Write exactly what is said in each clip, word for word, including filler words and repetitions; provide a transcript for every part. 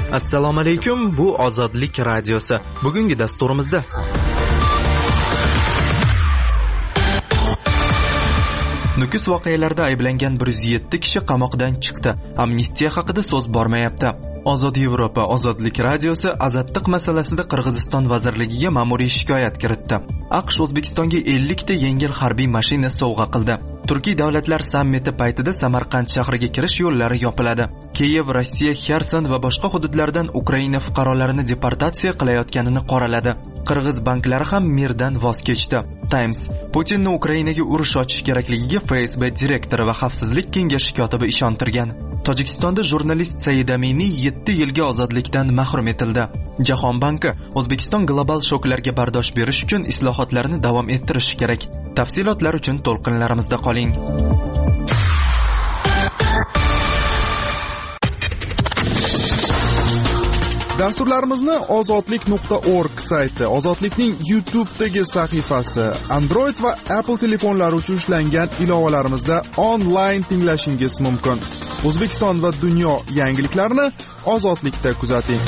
Assalomu alaykum, bu Ozodlik radiosi. Bugungi dasturimizda Nukus voqealarida ayblangan bir yuz yetti kishi qamoqdan chiqdi. Amnistiya haqida so'z bormayapti. Ozod Yevropa Ozodlik radiosi azatliq masalasida Qirg'iziston vazirligiga ma'muriy shikoyat kiritdi. AQSh O'zbekistonga ellik ta yengil harbiy mashina sovg'a qildi. Turkiy davlatlar sammiti paytida Samarqand shahriga kirish yo'llari yopiladi. Kiyev, Rossiya, Xerson va boshqa hududlardan Ukraina fuqarolarini deportatsiya qilayotganini qoraladi. Qirg'iz banklari ham Mirdan voz kechdi. Times: Putinni Ukrainaga urush ochish kerakligiga F S B direktori va xavfsizlik kengashi kotibi ishontirgan. Tojikistonda jurnalist Said Aminiy yetti yilga ozodlikdan mahrum etildi. Jahon banki: O'zbekiston global shoklarga bardosh berish uchun islohotlarni davom ettirishi kerak. Tafsilotlar uchun to'lqinlarimizda qoling. Dasturlarimizni ozodlik nuqta org sayti, Ozodlikning YouTube'dagi sahifasi, Android va Apple telefonlari uchun ishlangan ilovalarimizda onlayn tinglashingiz mumkin. O'zbekiston va dunyo yangiliklarini Ozodlikda kuzating.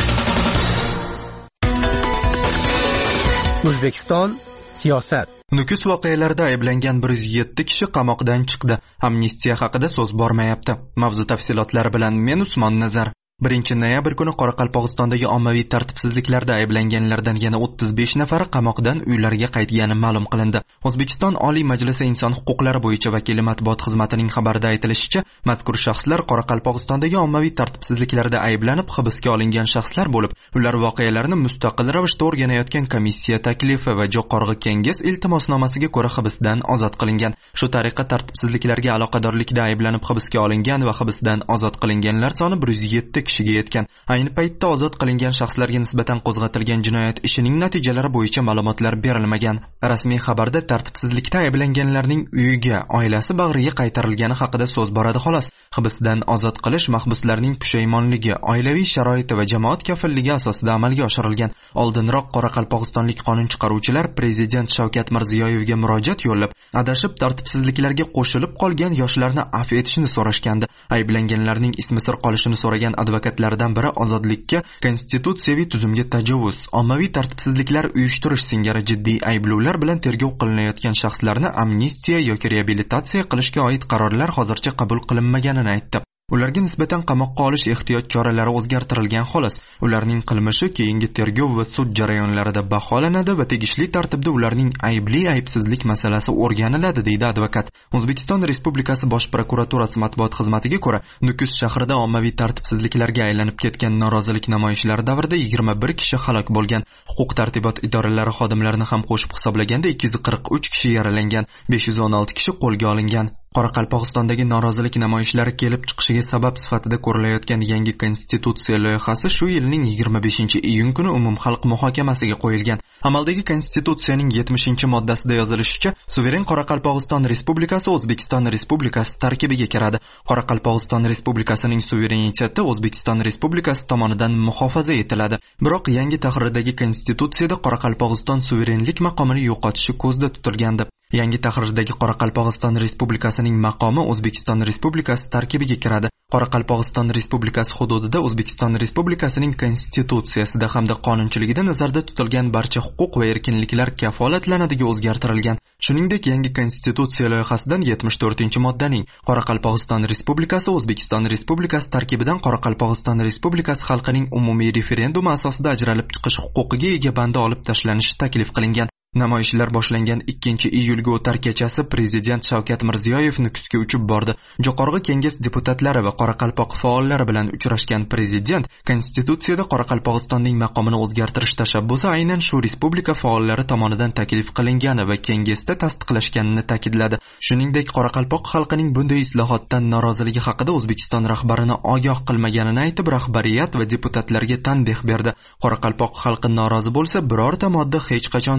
O'zbekiston siyosat. Nukus voqealarida ayblangan bir yuz yetti kishi qamoqdan chiqdi. Amnistiya haqida so'z bormayapti. Mavzu tafsilotlari bilan men Usmon Nazar. birinchi noyabr kuni Qoraqalpog'istondagi ommaviy tartibsizliklarda ayblanganlardan yana o'ttiz besh nafari qamoqdan uylariga qaytgani ma'lum qilindi. O'zbekiston Oliy Majlisi Inson huquqlari bo'yicha vakili matbuot xizmatining xabarida aytilishicha, mazkur shaxslar Qoraqalpog'istondagi ommaviy tartibsizliklarda ayblanib hibsga olingan shaxslar bo'lib, ular voqealarni mustaqil ravishda o'rganayotgan komissiya taklifi va Jo'qorg'i Kenges iltimosnomasiga ko'ra hibsdan ozod qilingan. Shu tariqa tartibsizliklarga aloqadorlikda ayblanib hibsga olingan va hibsdan ozod qilinganlar soni bir yuz yetti kishiga yetgan. Ayni paytda ozod qilingan shaxslarga nisbatan qo'zg'atilgan jinoyat ishining natijalari bo'yicha ma'lumotlar berilmagan. Rasmiy xabarda tartibsizlikda ayblanganlarning uyiga, oilasi bag'riga qaytarilgani haqida so'z boradi xolos. Hibsdan ozod qilish mahbuslarning pushaymonligi, oilaviy sharoiti va jamoat kafilligi asosida amalga oshirilgan. Oldinroq Qoraqalpog'istonlik qonun chiqaruvchilar Prezident Shavkat Mirziyoyevga murojaat yo'llab, adashib tartibsizliklarga qo'shilib qolgan yoshlarni afv etishni so'rashgandi. Ayblanganlarning ismi sir qolishini so'ragan advokatlardan biri ozodlikka, konstitutsiyaviy tuzumga tajovuz, ommaviy tartibsizliklar uyushtirish singari jiddiy ayblovlar bilan tergov qilinayotgan shaxslarni amnistiya yoki reabilitatsiya qilishga oid qarorlar hozircha qabul qilinmaganini aytdi. Ularga nisbatan qamoqqa olish ehtiyot choralari o'zgartirilgan xolos. Ularning qilmishi keyingi tergov va sud jarayonlarida baholanadi va tegishli tartibda ularning aybli aybsizlik masalasi o'rganiladi, deydi advokat. O'zbekiston Respublikasi Bosh prokuraturasi matbuot xizmatiga ko'ra, Nukus shahrida ommaviy tartibsizliklarga aylanib ketgan norozilik namoyishlari davrida yigirma bir kishi halok bo'lgan. Huquq tartibot idoralari xodimlarini ham qo'shib hisoblaganda ikki yuz qirq uch kishi yaralangan, besh yuz o'n olti kishi qo'lga olingan. Qoraqalpog'istondagi norozilik namoyishlari kelib chiqishiga sabab sifatida ko'rilayotgan yangi konstitutsiya loyihasi shu yilning yigirma beshinchi iyun kuni umumxalq muhokamasiga qo'yilgan. Amaldagi konstitutsiyaning yetmishinchi moddasida yozilishicha, suveren Qoraqalpog'iston Respublikasi O'zbekiston Respublikasi tarkibiga kiradi. Qoraqalpog'iston Respublikasining suvereniteti O'zbekiston Respublikasi tomonidan muhofaza etiladi. Biroq yangi tahrirdagi konstitutsiyada Qoraqalpog'iston suverenlik maqomini yo'qotishi ko'zda tutilgandi. Yangi tahrirdagi Qoraqalpog'iston Respublikasining maqomi O'zbekiston Respublikasi tarkibiga kiradi. Qoraqalpog'iston Respublikasi hududida O'zbekiston Respublikasining konstitutsiyasida hamda qonunchiligida nazarda tutilgan barcha huquq va erkinliklar kafolatlanadiga o'zgartirilgan. Shuningdek, yangi konstitutsiya loyihasidan yetmish to'rtinchi moddaning Qoraqalpog'iston Respublikasi O'zbekiston Respublikasi tarkibidan Qoraqalpog'iston Respublikasi xalqining umumiy referendumi asosida ajralib chiqish huquqiga ega bandi olib tashlanishi taklif qilingan. Namoyishlar boshlangan ikkinchi iyulga o'tar kechasi Prezident Shavkat Mirziyoyev Nukusga uchib bordi. Jo'qorg'i Kenges deputatlari va Qoraqalpoq faollari bilan uchrashgan Prezident konstitutsiyada Qoraqalpog'istonning maqomini o'zgartirish tashabbusi aynan shu respublika faollari tomonidan taklif qilingani va Kengesda tasdiqlashganini ta'kidladi. Shuningdek, Qoraqalpoq xalqining bunday islohotdan noroziligi haqida O'zbekiston rahbarini ogoh qilmaganini aytib, rahbariyat va deputatlarga tanbeh berdi. Qoraqalpoq xalqi norozi bo'lsa, birorta modda hech qachon o'zgarmaydi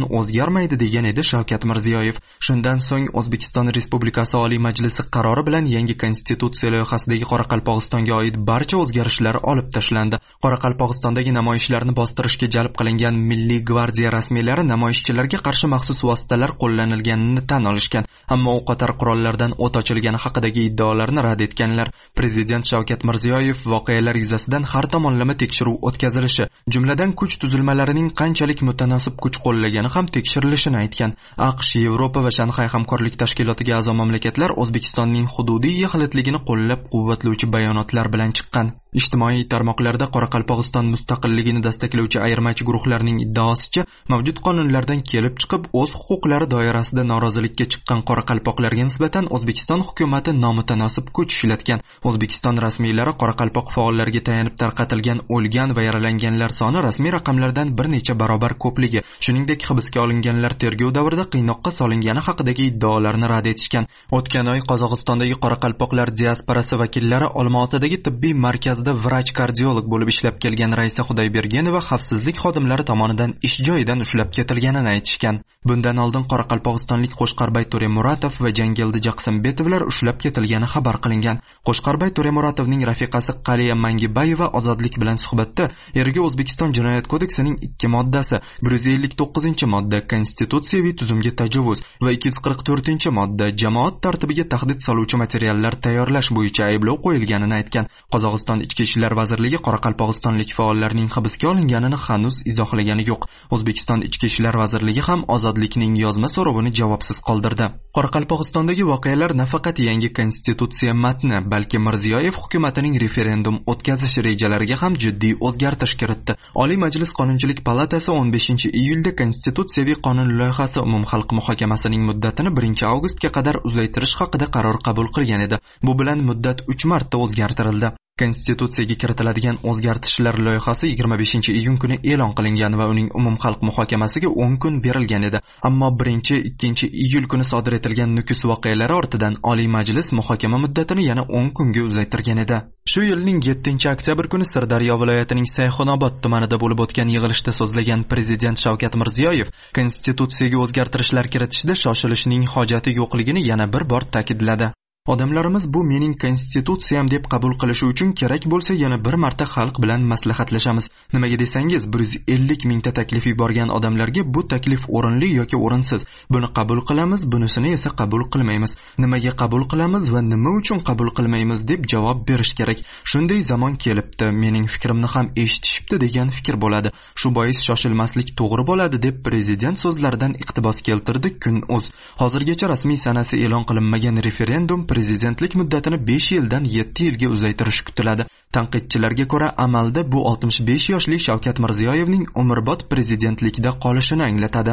o'zgarmaydi degan edi Shavkat Mirziyoyev. Shundan so'ng O'zbekiston Respublikasi Oliy Majlisi qarori bilan yangi konstitutsiya loyihasidagi Qoraqalpog'istonga oid barcha o'zgarishlar olib tashlandi. Qoraqalpog'istondagi namoyishlarni bostirishga jalb qilingan Milliy gvardiya rasmiylari namoyishchilarga qarshi maxsus vositalar qo'llanilganini tan olishgan, ammo o'qotar qurollardan o't ochilgani haqidagi iddaolarni rad etganlar. Prezident Shavkat Mirziyoyev voqealar yuzasidan har tomonlama tekshiruv o'tkazilishi, jumladan kuch tuzilmalarining qanchalik mutanosib kuch qo'llagani ham tekshirilishini aytgan. AQSh, Yevropa va Shanxay hamkorlik tashkilotiga a'zo mamlakatlar O'zbekistonning hududiy yaxlitligini qo'llab-quvvatlovchi bayonotlar bilan chiqqan. Ijtimoiy tarmoqlarda Qoraqalpog'iston mustaqilligini dastaklovchi ayirmachi guruhlarning iddaosicha, mavjud qonunlardan kelib chiqib o'z huquqlari doirasida norozilikka chiqqan qoraqalpoqlarga nisbatan O'zbekiston hukumatı nomutanosib kuch ishlatgan. O'zbekiston rasmiylari Qoraqalpoq faollariga tayanib tarqatilgan o'lgan va yaralanganlar soni rasmiy raqamlardan bir necha barobar ko'pligi, shuningdek hibsga olinganlar tergov davrida qiynoqqa solingani haqidagi iddaolarni rad etishgan. O'tgan oy Qozog'istondagi qoraqalpoqlar diasporasi vakillari Olmaotadagi tibbiy markazda vrach-kardiolog bo'lib ishlab kelgan Raisa Xudoybergenova xavfsizlik xodimlari tomonidan ish joyidan ushlab ketilganini aytishgan. Bundan oldin Qoraqalpog'istonlik Qo'shqarbay To'remuratov va Jangeldi Jaqsimbetovlar ushlab ketilgani xabar qilingan. Qo'shqarbay To'remuratovning rafiqasi Qaliya Mangibayeva Ozodlik bilan suhbatda eriga O'zbekiston Jinoyat kodeksining ikki moddasi, bir yuz ellik to'qqizinchi modda konstitutsiyaviy tuzumga tajovuz va ikki yuz qirq to'rtinchi modda jamoat tartibiga tahdid soluvchi materiallar tayyorlash bo'yicha ayblov qo'yilganini aytgan. Qozog'iston Ichki ishlar vazirligi qoraqalpog'istonlik faollarning hibsga olinganini hanuz izohlagani yo'q. O'zbekiston Ichki ishlar vazirligi ham Ozodlikning yozma so'rovini javobsiz qoldirdi. Qoraqalpog'istondagi voqealar nafaqat yangi konstitutsiya matni, balki Mirziyoyev hukumatining referendum o'tkazish rejalariga ham jiddiy o'zgartirish kiritdi. Oliy Majlis Qonunchilik palatasi o'n beshinchi iyulda konstitutsiyaviy qonun loyihasi umumxalq muhokamasining muddatini birinchi avgustga qadar uzaytirish haqida qaror qabul qilgan edi. Bu bilan muddat uch marta o'zgartirildi. Konstitutsiyaga kiritiladigan o'zgartishlar loyihasi yigirma beshinchi iyun kuni e'lon qilingan va uning umumxalq muhokamasiga o'n kun berilgan edi. Ammo birinchi ikkinchi iyul kuni sodir etilgan Nukus voqealari ortidan Oliy Majlis muhokama muddatini yana o'n kunga uzaytirgan edi. Shu yilning yettinchi oktyabr kuni Sirdaryo viloyatining Sayxunobod tumanida bo'lib o'tgan yig'ilishda so'zlagan Prezident Shavkat Mirziyoyev konstitutsiyaga o'zgartirishlar kiritishda shoshilishning hojati yo'qligini yana bir bor ta'kidladi. Odamlarimiz bu mening konstitutsiyam deb qabul qilishi uchun kerak bo'lsa yana bir marta xalq bilan maslahatlashamiz. Nimaga desangiz, bir yuz ellik mingta taklif yuborgan odamlarga bu taklif o'rinli yoki o'rinsiz. Buni qabul qilamiz, bunisini esa qabul qilmaymiz. Nimaga qabul qilamiz va nima uchun qabul qilmaymiz deb javob berish kerak. Shunday zamon kelibdi, mening fikrimni ham eshitishibdi degan fikr bo'ladi. Shu bois shoshilmaslik to'g'ri bo'ladi deb prezident so'zlaridan iqtibos keltirdi Kun.uz. Hozirgacha rasmiy sanasi e'lon qilinmagan referendum prezidentlik muddatini besh yildan yetti yilga uzaytirish kutiladi. Tanqidchilarga ko'ra, amalda bu oltmish besh yoshli Shavkat Mirziyoyevning umrbod prezidentlikda qolishini anglatadi.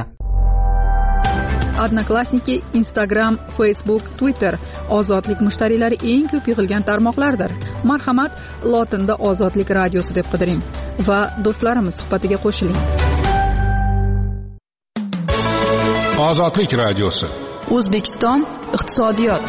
Odnoklassniki, Instagram, Facebook, Twitter ozodlik mushtariylari eng ko'p yig'ilgan tarmoqlardir. Marhamat, lotinda Ozodlik radiosi deb qidiring va do'stlarimiz suhbatiga qo'shiling. Ozodlik radiosi. O'zbekiston iqtisodiyot.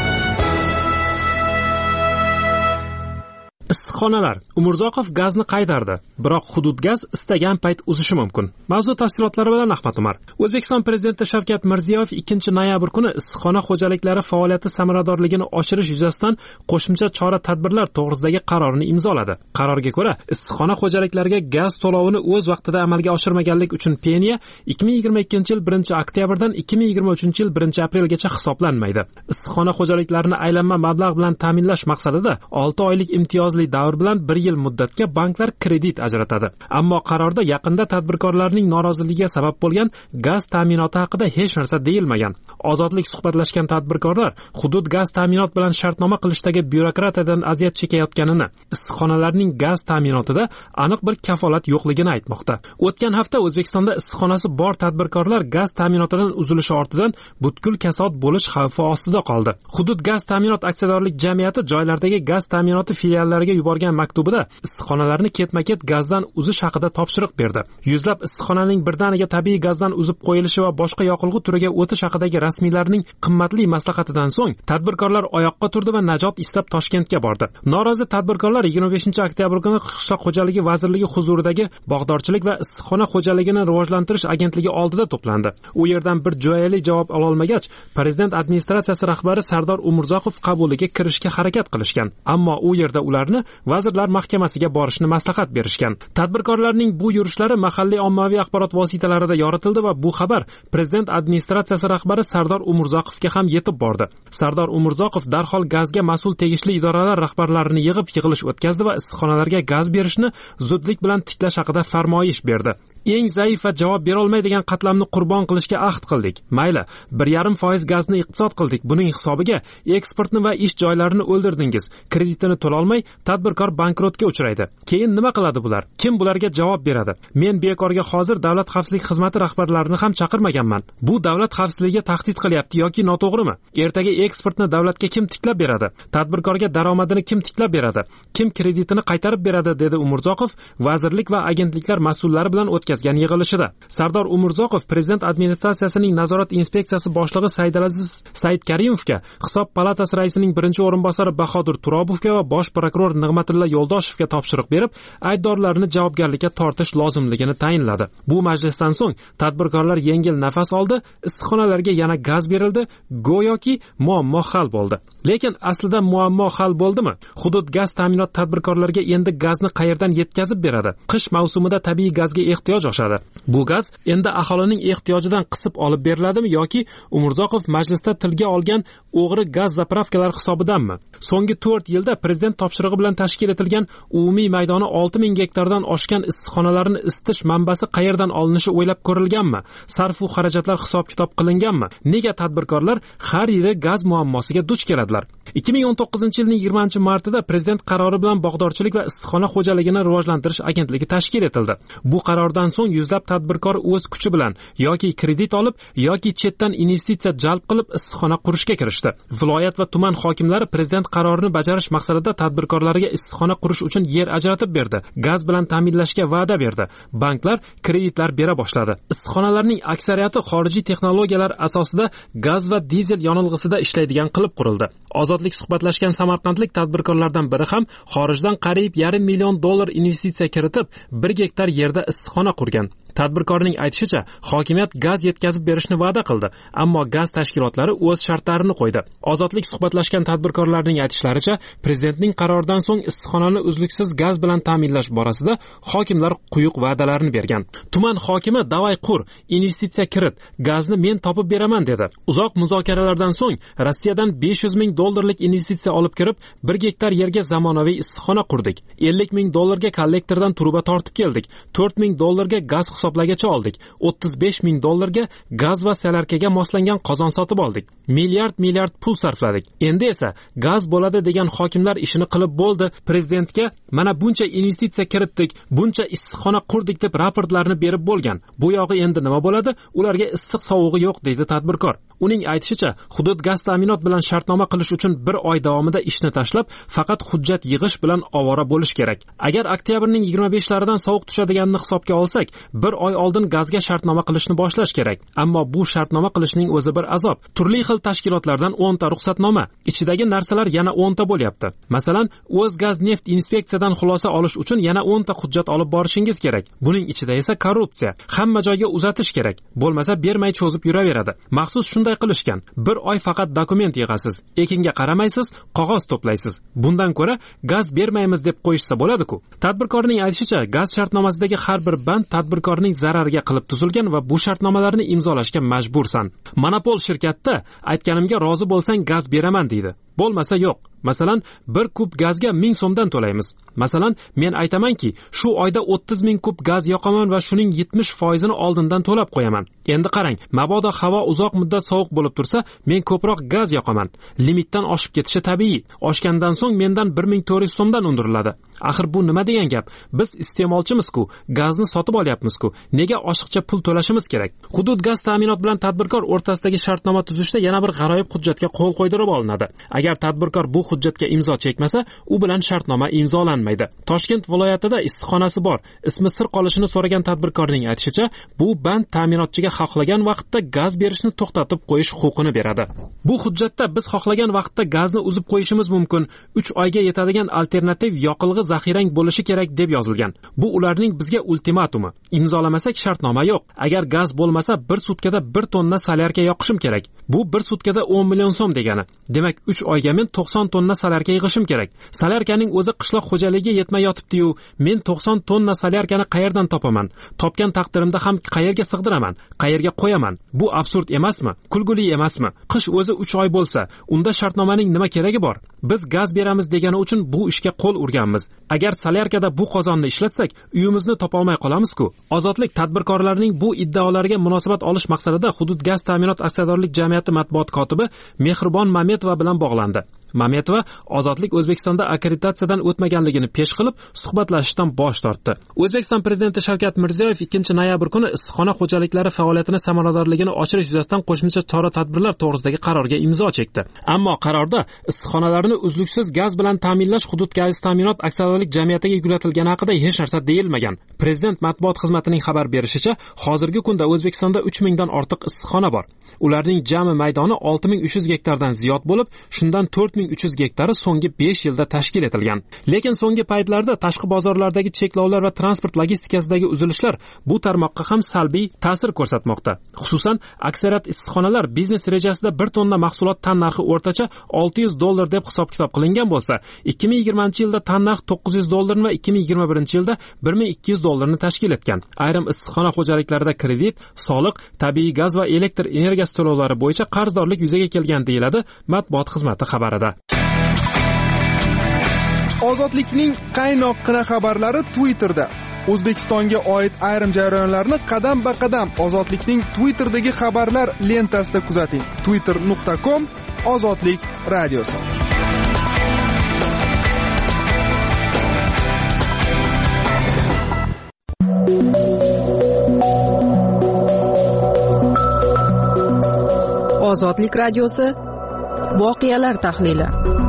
Issiqxonalar. Umurzoqov gazni qaytardi, biroq hudud gaz istagan payt uzishi mumkin. Mavzu tafsilotlari bilan Ahmad Umar. O'zbekiston prezidenti Shavkat Mirziyoyev ikkinchi noyabr kuni issiqxona xo'jaliklari faoliyati samaradorligini oshirish yuzasidan qo'shimcha chora-tadbirlar to'g'risidagi qarorini imzoladi. Qarorga ko'ra, issiqxona xo'jaliklariga gaz to'lovini o'z vaqtida amalga oshirmaganlik uchun peniya ikki ming yigirma ikkinchi yil birinchi oktyabrdan ikki ming yigirma uchinchi yil birinchi aprelgacha hisoblanmaydi. Issiqxona xo'jaliklarini aylanma mablag' bilan ta'minlash maqsadida olti oylik imtiyozli davr bilan bir yil muddatga banklar kredit ajratadi. Ammo qarorda yaqinda tadbirkorlarning noroziligiga sabab bo'lgan gaz ta'minoti haqida hech narsa deyilmagan. Ozodlik suhbatlashgan tadbirkorlar hudud gaz ta'minot bilan shartnoma qilishdagi byurokratiyadan aziyat chekayotganini, issiqxonalarning gaz ta'minotida aniq bir kafolat yo'qligini aytmoqda. O'tgan hafta O'zbekistonda issiqxonasi bor tadbirkorlar gaz ta'minotidan uzilishi ortidan butkul kasod bo'lish xavfi ostida qoldi. Hudud gaz ta'minot aksiyadorlik jamiyati joylardagi gaz ta'minoti filiallariga yuborilgan yuborgan maktubida issiqxonalarni ketma-ket gazdan uzish haqida topshiriq berdi. Yuzlab issiqxonaning birdaniga tabiiy gazdan uzib qo'yilishi va boshqa yoqilg'i turiga o'tish haqidagi rasmiylarning qimmatli maslahatidan so'ng tadbirkorlar oyoqqa turdi va najot istab Toshkentga bordi. Norozi tadbirkorlar yigirma beshinchi oktyabr kuni Qishloq xo'jaligi vazirligi huzuridagi bog'dorchilik va issiqxona xo'jaligini rivojlantirish agentligi oldida to'plandi. U yerdan bir jo'yali javob ola olmagach, prezident administratsiyasi rahbari Sardor Umurzoqov qabuliga kirishga harakat qilishgan, ammo u yerda ularni vazirlar mahkamasiga borishni maslahat berishgan. Tadbirkorlarning bu yurishlari mahalliy ommaviy axborot vositalarida yoritildi va bu xabar prezident administratsiyasi rahbari Sardor Umurzoqovga ham yetib bordi. Sardor Umurzoqov darhol gazga mas'ul tegishli idoralar rahbarlarini yig'ib yig'ilish o'tkazdi va issiqxonalarga gaz berishni zudlik bilan tiklash haqida farmoyish berdi. Eng zaif va javob bera olmaydigan qatlamni qurbon qilishga ahd qildik. Mayli, bir yarim foiz gazni iqtisod qildik. Buning hisobiga eksportni va ish joylarini o'ldirdingiz. Kreditini to'la olmay, tadbirkor bankrotga uchraydi. Keyin nima qiladi bular? Kim bularga javob beradi? Men bekorga hozir davlat xavfsizlik xizmati rahbarlarini ham chaqirmaganman. Bu davlat xavfsizligiga tahdid qilyapti yoki noto'g'rimi? Ertaga eksportni davlatga kim tiklab beradi? Tadbirkorga daromadini kim tiklab beradi? Kim kreditini qaytarib beradi, dedi Umurzoqov vazirlik va agentliklar mas'ullari bilan o'tkazgan yig'ilishida. Sardor Umurzoqov prezident administratsiyasining nazorat inspeksiyasi boshlig'i Saidalaziz Saidkarimovga, hisob palatasi raisining birinchi o'rinbosari Bahodir Turobovga va bosh prokuror Nig'matilla Yo'ldoshevga topshiriq berib, aybdorlarni javobgarlikka tortish lozimligini tayinladi. Bu majlisdan so'ng tadbirkorlar yengil nafas oldi, issiqxonalarga yana gaz berildi, go'yoki muammo hal bo'ldi. Lekin aslida muammo hal bo'ldimi? Hudud gaz ta'minot tadbirkorlarga endi gazni qayerdan yetkazib beradi? Qish mavsumida tabiiy gazga ehtiyoj oshadi. Bu gaz endi aholining ehtiyojidan qisib olib beriladimi yoki Umurzoqov majlisda tilga olgan o'g'ri gaz zapravkalar hisobidanmi? So'nggi to'rt yilda prezident topshirig'i bilan tashkil etilgan umumiy maydoni olti ming gektardan oshgan issiqxonalarni isitish manbasi qayerdan olinishi o'ylab ko'rilganmi? Sarf-u xarajatlar hisob-kitob qilinganmi? Nega tadbirkorlar har yili gaz muammosiga duch keladilar? ikki ming o'n to'qqizinchi yilning yigirmanchi martida prezident qarori bilan bog'dorchilik va issiqxona xo'jaligini rivojlantirish agentligi tashkil etildi. Bu qarordan so'ng yuzlab tadbirkor o'z kuchi bilan yoki kredit olib yoki chetdan investitsiya jalb qilib issiqxona qurishga kirishdi. Viloyat va tuman hokimlari prezident qarorini bajarish maqsadida tadbirkorlarga issiqxona qurish uchun yer ajratib berdi. Gaz bilan ta'minlashga va'da berdi. Banklar kreditlar bera boshladi. Issiqxonalarning aksariyati xorijiy texnologiyalar asosida gaz va dizel yonilg'isida ishlaydigan qilib qurildi. Ozodlik suhbatlashgan samarqandlik tadbirkorlardan biri ham xorijdan qariyb yarim million dollar investitsiya kiritib, bir gektar yerda issiqxona qurgan. Tadbirkorning aytishicha, hokimiyat gaz yetkazib berishni va'da qildi, ammo gaz tashkilotlari o'z shartlarini qo'ydi. Ozodlik suhbatlashgan tadbirkorlarning aytishlaricha, prezidentning qaroridan so'ng issiqxonani uzluksiz gaz bilan ta'minlash borasida hokimlar quyuq va'dalarni bergan. Tuman hokimi davay qur, investitsiya kirit, gazni men topib beraman dedi. Uzoq muzokaralardan so'ng Rossiyadan besh yuz ming dollarlik investitsiya olib kirib, bir gektar yerga zamonaviy issiqxona qurdik. ellik ming dollarga kollektordan truba tortib keldik. to'rt ming dollarga gaz hisoblagacha oldik. o'ttiz besh ming dollarga gaz va salarkaga moslangan qozon sotib oldik. Milliard milliard pul sarfladik. Endi esa gaz bo'ladi degan hokimlar ishini qilib bo'ldi. Prezidentga mana buncha investitsiya kiritdik, buncha issiqxona qurdik deb raportlarni berib bo'lgan. Bu yog'i endi nima bo'ladi? Ularga issiq sovug'i yo'q, deydi tadbirkor. Uning aytishicha, hudud gaz ta'minot bilan shartnoma qilish uchun bir oy davomida ishni tashlab, faqat hujjat yig'ish bilan ovora bo'lish kerak. Agar oktyabrning yigirma beshlaridan sovuq tushadiganini hisobga olsak, bir oy oldin gazga shartnoma qilishni boshlash kerak. Ammo bu shartnoma qilishning o'zi bir azob. Turli xil tashkilotlardan o'n ta ruxsatnoma, ichidagi narsalar yana o'n ta bo'lyapti. Masalan, O'zgaz neft inspeksiyadan xulosa olish uchun yana o'n ta hujjat olib borishingiz kerak. Buning ichida esa korrupsiya, hamma joyga uzatish kerak. Bo'lmasa bermay cho'zib yuraveradi. Maxsus shunday qilishgan. Bir oy faqat dokument yig'asiz, ekinga qaramaysiz, qog'oz to'playsiz. Bundan ko'ra gaz bermaymiz deb qo'yishsa bo'ladi-ku. Tadbirkorning aytishicha, gaz shartnomasidagi har bir band tadbirkorning zarariga qilib tuzilgan va bu shartnomalarni imzolashga majbursan. Monopol shirkatda aytganimga rozi bo'lsang gaz beraman deydi. Bo'lmasa yo'q. Masalan, bir kub gazga ming so'mdan to'laymiz. Masalan, men aytamanki, shu oyda o'ttiz ming kub gaz yoqaman va shuning yetmish foizini oldindan to'lab qo'yaman. Endi qarang, mabodo havo uzoq muddat sovuq bo'lib tursa, men ko'proq gaz yoqaman. Limitdan oshib ketishi tabiiy. Oshgandan so'ng mendan bir ming to'rt yuz so'mdan undiriladi. Axir bu nima degan gap? Biz iste'molchimiz-ku, gazni sotib olyapmiz-ku. Nega oshiqcha pul to'lashimiz kerak? Hudud gaz ta'minot bilan tadbirkor o'rtasidagi shartnoma tuzishda yana bir g'aroyib hujjatga qo'l qo'ydirib olinadi. Agar tadbirkor bu hujjatga imzo chekmasa, u bilan shartnoma imzolanmaydi. Toshkent viloyatida issiqxonasi bor, ismi sir qolishini so'ragan tadbirkorning aytishicha, bu band ta'minotchiga xohlagan vaqtda gaz berishni to'xtatib qo'yish huquqini beradi. Bu hujjatda biz xohlagan vaqtda gazni uzib qo'yishimiz mumkin, uch oyga yetadigan alternativ yoqilg'i zaxirang bo'lishi kerak deb yozilgan. Bu ularning bizga ultimatumi. Imzolamasak shartnoma yo'q. Agar gaz bo'lmasa, bir sutkada bir tonna solyarka yoqishim kerak. Bu bir sutkada o'n million so'm degani. Demak, uch oyga men to'qson tonna solyarka yig'ishim kerak. Solyarkaning o'zi qishloq xo'jaligiga yetmay yotibdi-yu, men to'qson tonna solyarkani qayerdan topaman? Topgan taqdirimda ham qayerga sig'diraman? Qayerga qo'yaman? Bu absurd emasmi? Kulguli emasmi? Qish o'zi uch oy bo'lsa, unda shartnomaning nima keragi bor? Biz gaz beramiz degani uchun bu ishga qo'l urganmiz. Agar solyarkada bu qozonni ishlatsak, uyimizni topa olmay qolamiz-ku. Ozodlik tadbirkorlarining bu iddaolariga munosabat olish maqsadida Hudud gaz ta'minot aksiyadorlik jamiyati matbuot kotibi Mehribon Mametova bilan bog'landi. Mametova Ozodlik O'zbekistonda akkreditatsiyadan o'tmaganligini pesh qilib, suhbatlashishdan bosh tortdi. O'zbekiston prezidenti Shavkat Mirziyoyev ikkinchi noyabr kuni issiqxona xo'jaliklari faoliyatini samaradorligini oshirish yuzasidan qo'shimcha chora-tadbirlar to'g'risidagi qarorga imzo chekdi. Ammo qarorda issiqxonalarni uzluksiz gaz bilan ta'minlash Hudud gaz ta'minot aksiyadorlik jamiyatiga yuklatilgani haqida hech narsa deyilmagan. Prezident matbuot xizmatining xabar berishicha, hozirgi kunda O'zbekistonda uch mingdan ortiq issiqxona bor. Ularning jami maydoni olti ming uch yuz gektardan ziyod bo'lib, shundan to'rt ming uch yuz gektari so'nggi besh yilda tashkil etilgan. Lekin so'nggi paytlarda tashqi bozorlardagi cheklovlar va transport logistikasidagi uzilishlar bu tarmoqqa ham salbiy ta'sir ko'rsatmoqda. Xususan, aksariyat issiqxonalar biznes rejasida bir tonna mahsulot tan narxi o'rtacha olti yuz dollar deb hisob-kitob qilingan bo'lsa, ikki ming yigirmanchi yilda tan narx to'qqiz yuz dollar va ikki ming yigirma birinchi yilda bir ming ikki yuz dollarni tashkil etgan. Ayrim issiqxona xo'jaliklarida kredit, soliq, tabiiy gaz va elektr energiyasi to'lovlari bo'yicha qarzdorlik yuzaga kelgan deyiladi matbuot xizmati xabarida. Ozodlikning qaynoqqina xabarlari Twitterda. O'zbekistonga oid ayrim jarayonlarni qadam-ba-qadam Ozodlikning Twitterdagi xabarlar lentasida kuzating. twitter nuqta com Ozodlik radiosi. Ozodlik radiosi voqealar tahlili.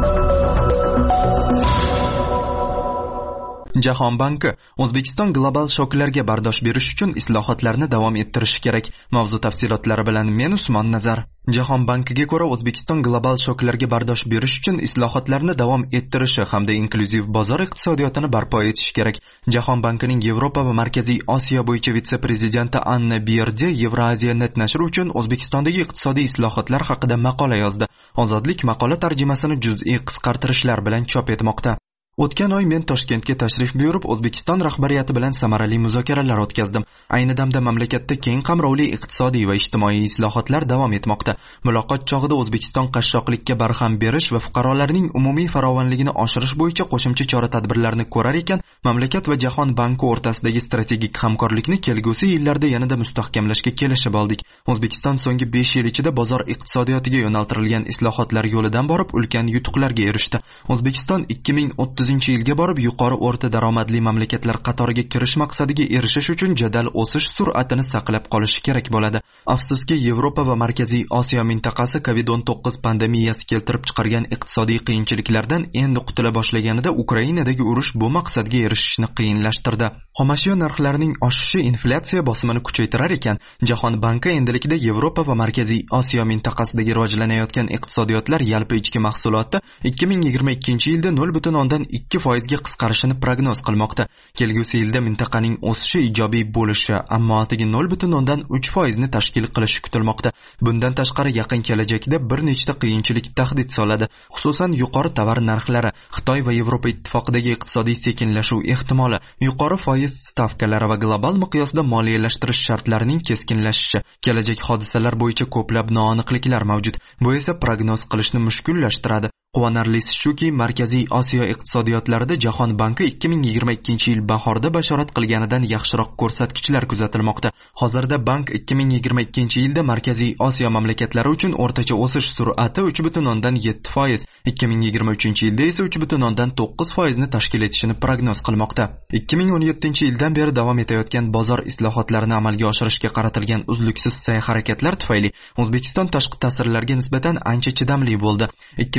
Jahon banki O'zbekiston global shoklarga bardosh berish uchun islohotlarni davom ettirishi kerak. Mavzu tafsilotlari bilan men Usmon Nazar. Jahon bankiga ko'ra O'zbekiston global shoklarga bardosh berish uchun islohotlarni davom ettirishi hamda inklyuziv bozor iqtisodiyotini barpo etishi kerak. Jahon bankining Yevropa va Markaziy Osiyo bo'yicha vitse-prezidenti Anna Bierdi Euraziya net nashri uchun O'zbekistondagi iqtisodiy islohotlar haqida maqola yozdi. Ozodlik maqola tarjimasini juz'iy qisqartirishlar bilan chop etmoqda. O'tgan oy men Toshkentga tashrif buyurib, O'zbekiston rahbariyati bilan samarali muzokaralar o'tkazdim. Ayni damda mamlakatda keng qamrovli iqtisodiy va ijtimoiy islohotlar davom etmoqda. Muloqot chog'ida O'zbekiston qashshoqlikka barham berish va fuqarolarning umumiy farovonligini oshirish bo'yicha qo'shimcha chora-tadbirlarni ko'rar ekan, mamlakat va Jahon banki o'rtasidagi strategik hamkorlikni kelgusi yillarda yanada mustahkamlashga kelishib oldik. O'zbekiston so'nggi besh yil ichida bozor iqtisodiyotiga yo'naltirilgan islohotlar yo'lidan borib ulkan yutuqlarga erishdi. O'zbekiston ikki ming o'ttizinchi yilga borib yuqori o'rta daromadli mamlakatlar qatoriga kirish maqsadiga erishish uchun jadal o'sish sur'atini saqlab qolishi kerak bo'ladi. Afsuski, Yevropa va Markaziy Osiyo mintaqasi kovid o'n to'qqiz pandemiyasi keltirib chiqargan iqtisodiy qiyinchiliklardan endi qutula boshlaganida Ukrainadagi urush bu maqsadga erishishni qiyinlashtirdi. Xomashyo narxlarining oshishi inflyatsiya bosimini kuchaytirar ekan, Jahon banki endilikda Yevropa va Markaziy Osiyo mintaqasidagi rivojlanayotgan iqtisodiyotlar yalpi ichki mahsuloti ikki ming yigirma ikkinchi yilda nol butun o'ndan ikki foizga qisqarishini prognoz qilmoqda. Kelgusi yilda mintaqaning o'sishi ijobiy bo'lishi, ammo atigi nol butun o'ndan uch foizni tashkil qilishi kutilmoqda. Bundan tashqari yaqin kelajakda bir nechta qiyinchilik tahdid soladi. Xususan, yuqori tovar narxlari, Xitoy va Yevropa ittifoqidagi iqtisodiy sekinlashuv ehtimoli, yuqori foiz stavkalari va global miqyosda moliyalashtirish shartlarining keskinlashishi, kelajak hodisalar bo'yicha ko'plab noaniqliklar mavjud. Bu esa prognoz qilishni mushkullashtiradi. Quvonarlisi shuki, Markaziy Osiyo iqtisodiyotlarida Jahon banki ikki ming yigirma ikkinchi yil bahorda bashorat qilganidan yaxshiroq ko'rsatkichlar kuzatilmoqda. Hozirda bank ikki ming yigirma ikkinchi yilda Markaziy Osiyo mamlakatlari uchun o'rtacha o'sish sur'ati uch butun o'ndan yetti foiz, ikki ming yigirma uchinchi yilda esa uch butun o'ndan to'qqiz foizni tashkil etishini prognoz qilmoqda. ikki ming o'n yettinchi yildan beri davom etayotgan bozor islohotlarini amalga oshirishga qaratilgan uzluksiz sa'y-harakatlar tufayli O'zbekiston tashqi ta'sirlarga nisbatan ancha chidamli bo'ldi. ikki ming yigirma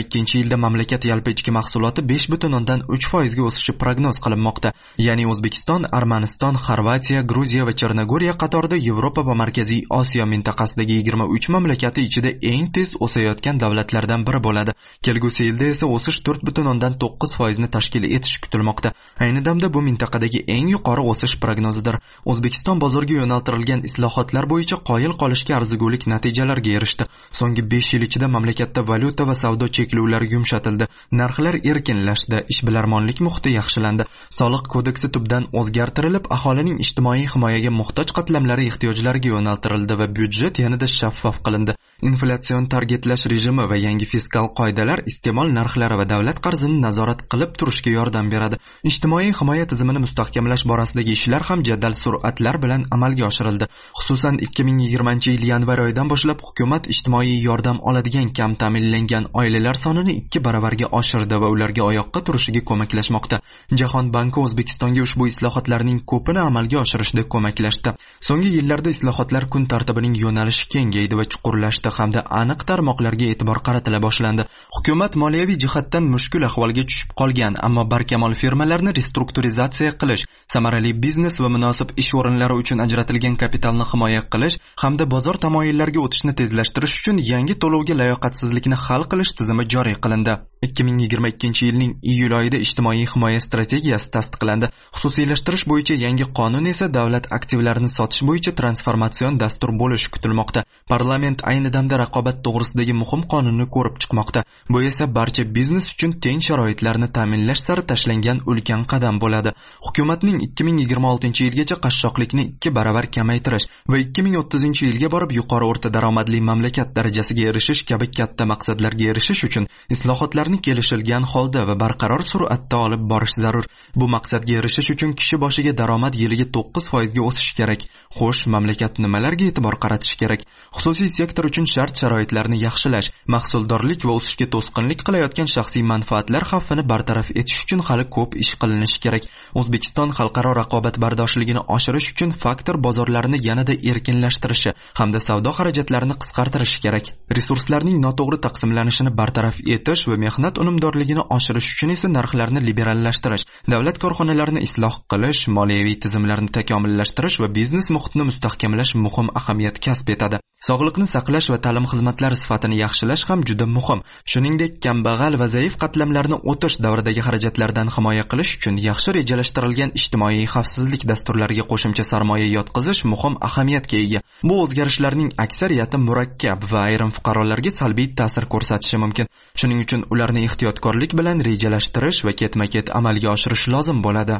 ikkinchi yilda mamlakat yalpi ichki mahsuloti besh butun o'ndan uch foizga o'sishi prognoz qilinmoqda. Ya'ni O'zbekiston, Armaniston, Xorvatiya, Gruziya va Chernogoriya qatorida Yevropa va Markaziy Osiyo mintaqasidagi yigirma uch mamlakati ichida eng tez o'sayotgan davlatlardan biri bo'ladi. Kelgusi yilda esa o'sish to'rt butun o'ndan to'qqiz foizni tashkil etishi kutilmoqda. Ayni damda bu mintaqadagi eng yuqori o'sish prognozidir. O'zbekiston bozorga yo'naltirilgan islohotlar bo'yicha qoyil qolishga arzigulik natijalarga erishdi. So'nggi besh yil ichida mamlakatda valyuta va savdo cheklovlari yumshatildi. Narxlar erkinlashdi, ishbilarmonlik muhiti yaxshilandi. Soliq kodeksi tubdan o'zgartirilib, aholining ijtimoiy himoyaga muhtoj qatlamlari ehtiyojlariga yo'naltirildi va byudjet yanada shaffof qilindi. Inflyatsion targetlash rejimi va yangi fiskal qoidalar iste'mol narxlari va davlat qarzini nazorat qilib turishga yordam beradi. Ijtimoiy himoya tizimini mustahkamlash borasidagi ishlar ham jadal sur'atlar bilan amalga oshirildi. Xususan ikki ming yigirmanchi yil yanvar oyidan boshlab hukumat ijtimoiy yordam oladigan kam ta'minlangan oilalar sonini ikki baravarga oshirdi va ularga oyoqqa turishiga ko'maklashmoqda. Jahon banki O'zbekistonga ushbu islohotlarning ko'pini amalga oshirishda ko'maklashdi. So'nggi yillarda islohotlar kun tartibining yo'nalishi kengaydi va chuqurlashdi hamda aniq tarmoqlarga e'tibor qaratila boshlandi. Hukumat moliyaviy jihatdan mushkul ahvolga tushib qolgan, ammo barkamol firmalarni restrukturizatsiya qilish, samarali biznes va munosib ish o'rinlari uchun ajratilgan kapitalni himoya qilish hamda bozor tamoyillariga o'tishni tezlashtirish uchun yangi to'lovga layoqatsizlikni hal qilish tizimi joriy qilindi. ikki ming yigirma ikkinchi yilning iyul oyida ijtimoiy himoya strategiyasi tasdiqlandi. Xususiylashtirish bo'yicha yangi qonun esa davlat aktivlarini sotish bo'yicha transformatsion dastur bo'lishi kutilmoqda. Parlament ayni damda raqobat to'g'risidagi muhim qonunni ko'rib chiqmoqda. Bu esa barcha biznes uchun teng sharoitlarni ta'minlash sari tashlangan ulkan qadam bo'ladi. Hukumatning ikki ming yigirma oltinchi yilgacha qashshoqlikni ikki baravar kamaytirish va ikki ming o'ttizinchi yilga borib yuqori o'rta daromadli mamlakat darajasiga erishish kabi katta maqsadlarga erishish uchun islohotlarni kelishilgan holda va barqaror sur'atda olib borish zarur. Bu maqsadga erishish uchun kishi boshiga daromad yiliga to'qqiz foizga o'sishi kerak. Xo'sh, mamlakat nimalarga e'tibor qaratishi kerak? Xususiy sektor uchun shart-sharoitlarni yaxshilash, mahsuldorlik va o'sishga to'sqinlik qilayotgan shaxsiy manfaatlar xavfini bartaraf etish uchun hali ko'p ish qilinishi kerak. O'zbekiston xalqaro raqobatbardoshligini oshirish uchun faktor bozorlarini yanada erkinlashtirishi hamda savdo xarajatlarini qisqartirishi kerak. Resurslarning noto'g'ri taqsimlanishini bartaraf etish va mehnat unumdorligini oshirish uchun esa narxlarni liberallashtirish, davlat korxonalarini isloh qilish, moliyaviy tizimlarni takomillashtirish va biznes muhitni mustahkamlash muhim ahamiyat kasb etadi. Sog'liqni saqlash va ta'lim xizmatlari sifatini yaxshilash ham juda muhim. Shuningdek, kambag'al va zaif qatlamlarni o'tish davridagi xarajatlardan himoya qilish uchun yaxshi rejalashtirilgan ijtimoiy xavfsizlik dasturlariga qo'shimcha sarmoya yotqizish muhim ahamiyatga ega. Bu o'zgarishlarning aksariyati murakkab va ayrim fuqarolarga salbiy ta'sir ko'rsatishi mumkin. Shuning uchun ularni ehtiyotkorlik bilan rejalashtirish va ketma-ket amalga oshirish lozim bo'ladi.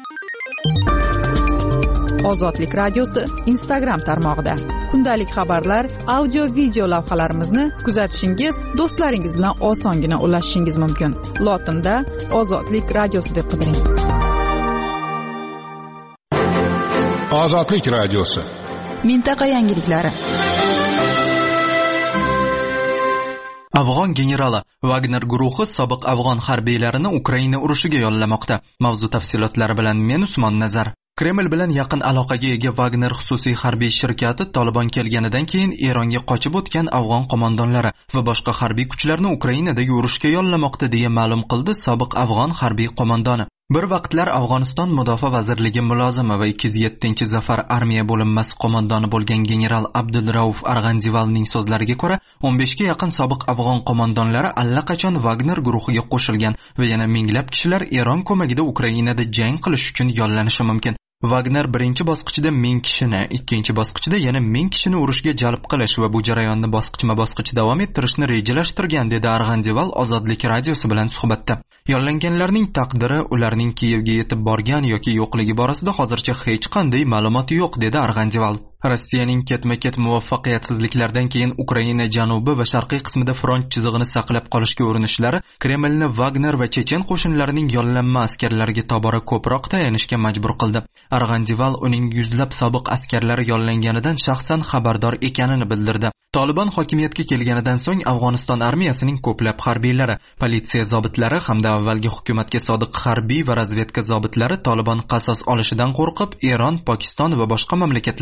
Ozodlik radiosi Instagram tarmog'ida kundalik xabarlar, audio video lavhalarimizni kuzatishingiz, do'stlaringiz bilan osongina ulashishingiz mumkin. Lotinda Ozodlik radiosi deb qidiring. Ozodlik radiosi. Mintaqa yangiliklari. Afg'on generali Wagner guruhi sobiq afg'on harbiylarini Ukraina urushiga yollamoqda. Mavzu tafsilotlari bilan men Usmon Nazar. Kreml bilan yaqin aloqaga ega Wagner xususiy harbiy shirkati Taliban kelganidan keyin Eronga qochib o'tgan afg'on qo'mondonlari va boshqa harbiy kuchlarni Ukrainadagi urushga yollamoqda deya ma'lum qildi sobiq afg'on harbiy qo'mondoni. Bir vaqtlar Afg'oniston Mudofaa vazirligi mulozimi va ikki yuz yettinchi Zafar armiya bo'linmasi qo'mondoni bo'lgan general Abdulrauf Arg'andivalning so'zlariga ko'ra, o'n beshga yaqin sobiq afg'on qo'mondonlari allaqachon Wagner guruhiga qo'shilgan va yana minglab kishilar Eron ko'magida Ukrainada jang qilish uchun yollanishi mumkin. Wagner birinchi bosqichda ming kishini, ikkinchi bosqichda yana ming kishini urushga jalb qilish va bu jarayonni bosqichma-bosqich davom ettirishni rejalashtirgan, dedi Arg'andival Ozodlik radiosi bilan suhbatda. Yollanganlarning taqdiri, ularning Kiyevga yetib borgan yoki yo'qligi borasida hozircha hech qanday ma'lumot yo'q, dedi Arg'andival. Rossiyaning ketma-ket muvaffaqiyatsizliklardan keyin Ukraina janubi va sharqiy qismida front chizig'ini saqlab qolishga urinishlari Kremlni Wagner va chechen qo'shinlarining yollanma askarlariga tobora ko'proq tayanishga majbur qildi. Arg'andival uning yuzlab sobiq askarlari yollanganidan shaxsan xabardor ekanini bildirdi. Taliban hokimiyatga kelganidan so'ng Afg'oniston armiyasining ko'plab harbiylari, politsiya zobitlari hamda avvalgi hukumatga sodiq harbiy va razvedka zobitlari Taliban qasos olishidan qo'rqib Eron, Pokiston va boshqa mamlakatlarga qochib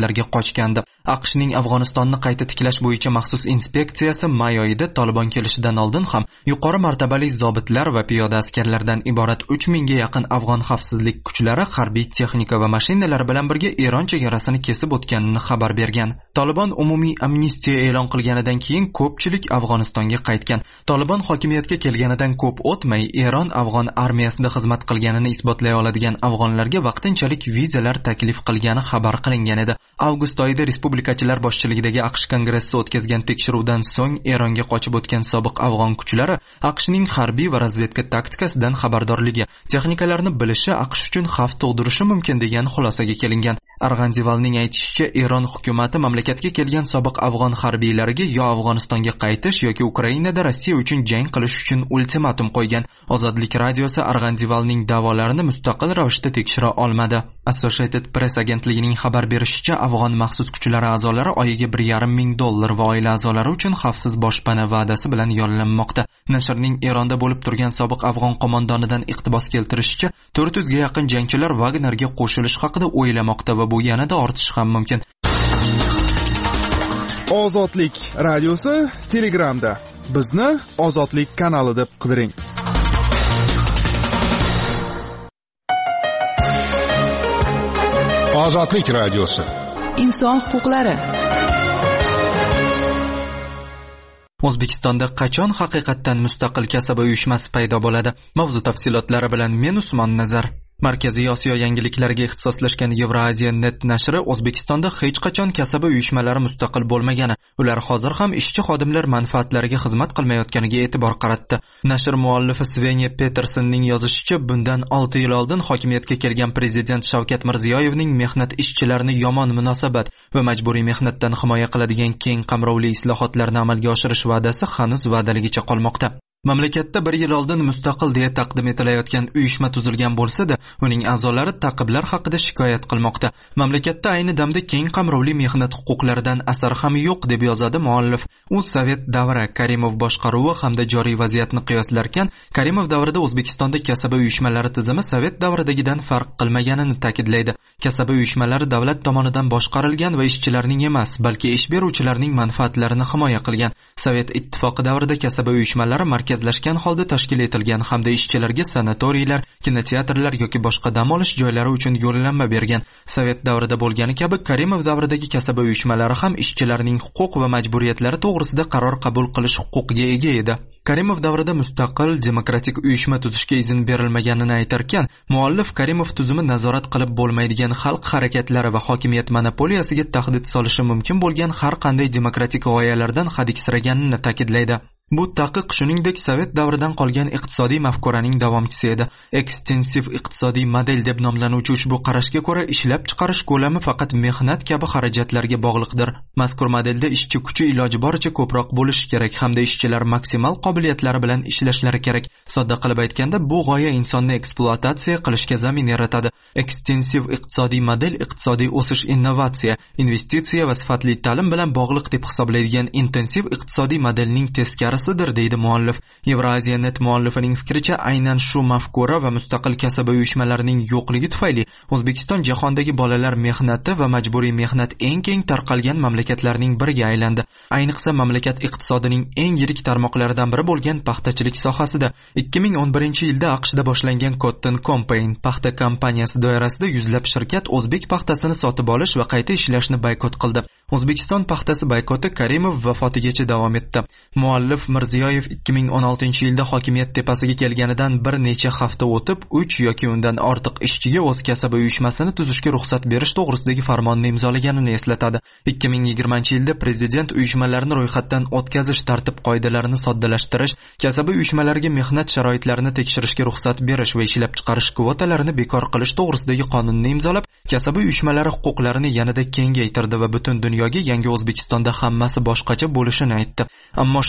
oshgandi. AQShning Afg'onistonni qayta tiklash bo'yicha maxsus inspeksiyasi may oyida Taliban kelishidan oldin ham yuqori martabali zobitlar va piyoda askarlardan iborat uch mingga yaqin afg'on xavfsizlik kuchlari harbiy texnika va mashinalar bilan birga Eron chegarasini kesib o'tganini xabar bergan. Taliban umumiy amnistiya e'lon qilganidan keyin ko'pchilik Afg'onistonga qaytgan. Taliban hokimiyatga kelganidan ko'p o'tmay Eron afg'on armiyasida xizmat qilganini isbotlay oladigan afg'onlarga vaqtinchalik vizalar taklif qilgani xabar qilingan edi. Avgust oyida respublikachilar boshchiligidagi AQSh kongressi o'tkazgan tekshiruvdan so'ng Eronga qochib o'tgan sobiq afg'on kuchlari AQShning harbiy va razvedka taktikasidan xabardorligi, texnikalarni bilishi AQSh uchun xavf tug'dirishi mumkin degan xulosaga kelingan. Arg'anjivalning aytishicha, Eron hukumatı mamlakatga kelgan sobiq afg'on harbiylariga yo Afg'onistonga qaytish yoki Ukrainada Rossiya uchun jang qilish uchun ultimatum qo'ygan. Ozodlik radiosi Arg'anjivalning da'volarini mustaqil ravishda tekshira olmadi. Associated Press agentligining xabar berishicha, afg'on maxsus kuchlari a'zolari oyiga bir yarim ming dollar va oila a'zolari uchun xavfsiz boshpana va'dasi bilan yollanmoqda. Nashrning Eronda bo'lib turgan sobiq afg'on qo'mondonidan iqtibos keltirishicha, to'rt yuzga yaqin jangchilar Wagnerga qo'shilish haqida o'ylamoqda va bu yanada ortishi ham mumkin. Ozodlik radiosi Telegramda. Bizni Ozodlik kanali deb qidiring. Ozodlik radiosi. Inson huquqlari. O'zbekistonda qachon haqiqatdan mustaqil kasaba uyushmasi paydo bo'ladi? Mavzu tafsilotlari bilan men Usmon Nazar. Markaziy Osiyo yangiliklariga ixtisoslashgan Eurasia net nashri O'zbekistonda hech qachon kasaba uyushmalari mustaqil bo'lmagani, ular hozir ham ishchi xodimlar manfaatlariga xizmat qilmayotganiga e'tibor qaratdi. Nashr muallifi Svenya Petersonning yozishicha, bundan olti yil oldin hokimiyatga kelgan prezident Shavkat Mirziyoyevning mehnat ishchilarini yomon munosabat va majburiy mehnatdan himoya qiladigan keng qamrovli islohotlarni amalga oshirish va'dasi hanuz va'daligicha qolmoqda. Mamlakatda bir yil oldin mustaqil deya taqdim etilayotgan uyushma tuzilgan bo'lsa-da, uning a'zolari ta'qiblar haqida shikoyat qilmoqda. Mamlakatda ayni damda keng qamrovli mehnat huquqlaridan asar ham yo'q deb yozadi muallif. U Sovet davri Karimov boshqaruvi hamda joriy vaziyatni qiyoslarkan, Karimov davrida O'zbekistonda kasaba uyushmalari tizimi Sovet davridagidan farq qilmaganini ta'kidlaydi. Kasaba uyushmalari davlat tomonidan boshqarilgan va ishchilarning emas, balki ish beruvchilarning manfaatlarini himoya qilgan. Sovet ittifoqi davrida kasaba uyushmalari markazlashgan holda tashkil etilgan hamda ishchilarga sanatoriylar, kinoteatrlar yoki boshqa dam olish joylari uchun yo'llanma bergan. Sovet davrida bo'lgani kabi Karimov davridagi kasaba uyushmalari ham ishchilarning huquq va majburiyatlari to'g'risida qaror qabul qilish huquqiga ega edi. Karimov davrida mustaqil demokratik uyushma tuzishga izn berilmaganini aytarkan, muallif Karimov tuzumi nazorat qilib bo'lmaydigan xalq harakatlari va hokimiyat monopoliyasiga tahdid solishi mumkin bo'lgan har qanday demokratik g'oyalardan hadiksiraganini ta'kidlaydi. Bu taqiq shuningdek Sovet davridan qolgan iqtisodiy mafkuraning davomchisi edi. Ekstensiv iqtisodiy model deb nomlanuvchi ushbu qarashga ko'ra ishlab chiqarish ko'lami faqat mehnat kabi xarajatlarga bog'liqdir. Mazkur modelda ishchi kuchi iloji boricha ko'proq bo'lishi kerak hamda ishchilar maksimal qobiliyatlari bilan ishlashlari kerak. Sodda qilib aytganda, bu g'oya insonni ekspluatatsiya qilishga zamin yaratadi. Ekstensiv iqtisodiy model iqtisodiy o'sish, innovatsiya, investitsiya va sifatli ta'lim bilan bog'liq deb hisoblaydigan intensiv iqtisodiy modelning teskari sidir deydi muallif. Eurasia net muallifining fikricha, aynan shu mafkura va mustaqil kasaba uyushmalarining yo'qligi tufayli O'zbekiston jahondagi bolalar mehnati va majburiy mehnat eng keng tarqalgan mamlakatlarning biriga aylandi. Ayniqsa mamlakat iqtisodining eng yirik tarmoqlaridan biri bo'lgan paxtachilik sohasida ikki ming o'n birinchi yilda AQShda boshlangan Cotton Campaign paxta kampaniyasi doirasida yuzlab shirkat o'zbek paxtasini sotib olish va qayta ishlashni boykot qildi. O'zbekiston paxtasi boykoti Karimov vafotigacha davom etdi. Muallif Mirziyoyev ikki ming o'n oltinchi yilda hokimiyat tepasiga kelganidan bir necha hafta o'tib uch yoki undan ortiq ishchiga o'z kasaba uyushmasini tuzishga ruxsat berish to'g'risidagi farmonni imzolaganini eslatadi. ikki ming yigirmanchi yilda prezident uyushmalarni ro'yxatdan o'tkazish tartib-qoidalarini soddalashtirish, kasaba uyushmalariga mehnat sharoitlarini tekshirishga ruxsat berish va ishlab chiqarish kvotalarini bekor qilish to'g'risidagi qonunni imzolab, kasaba uyushmalari huquqlarini yanada kengaytirdi va butun dunyoga yangi O'zbekistonda hammasi boshqacha bo'lishini aytdi. Ammo shundan keyin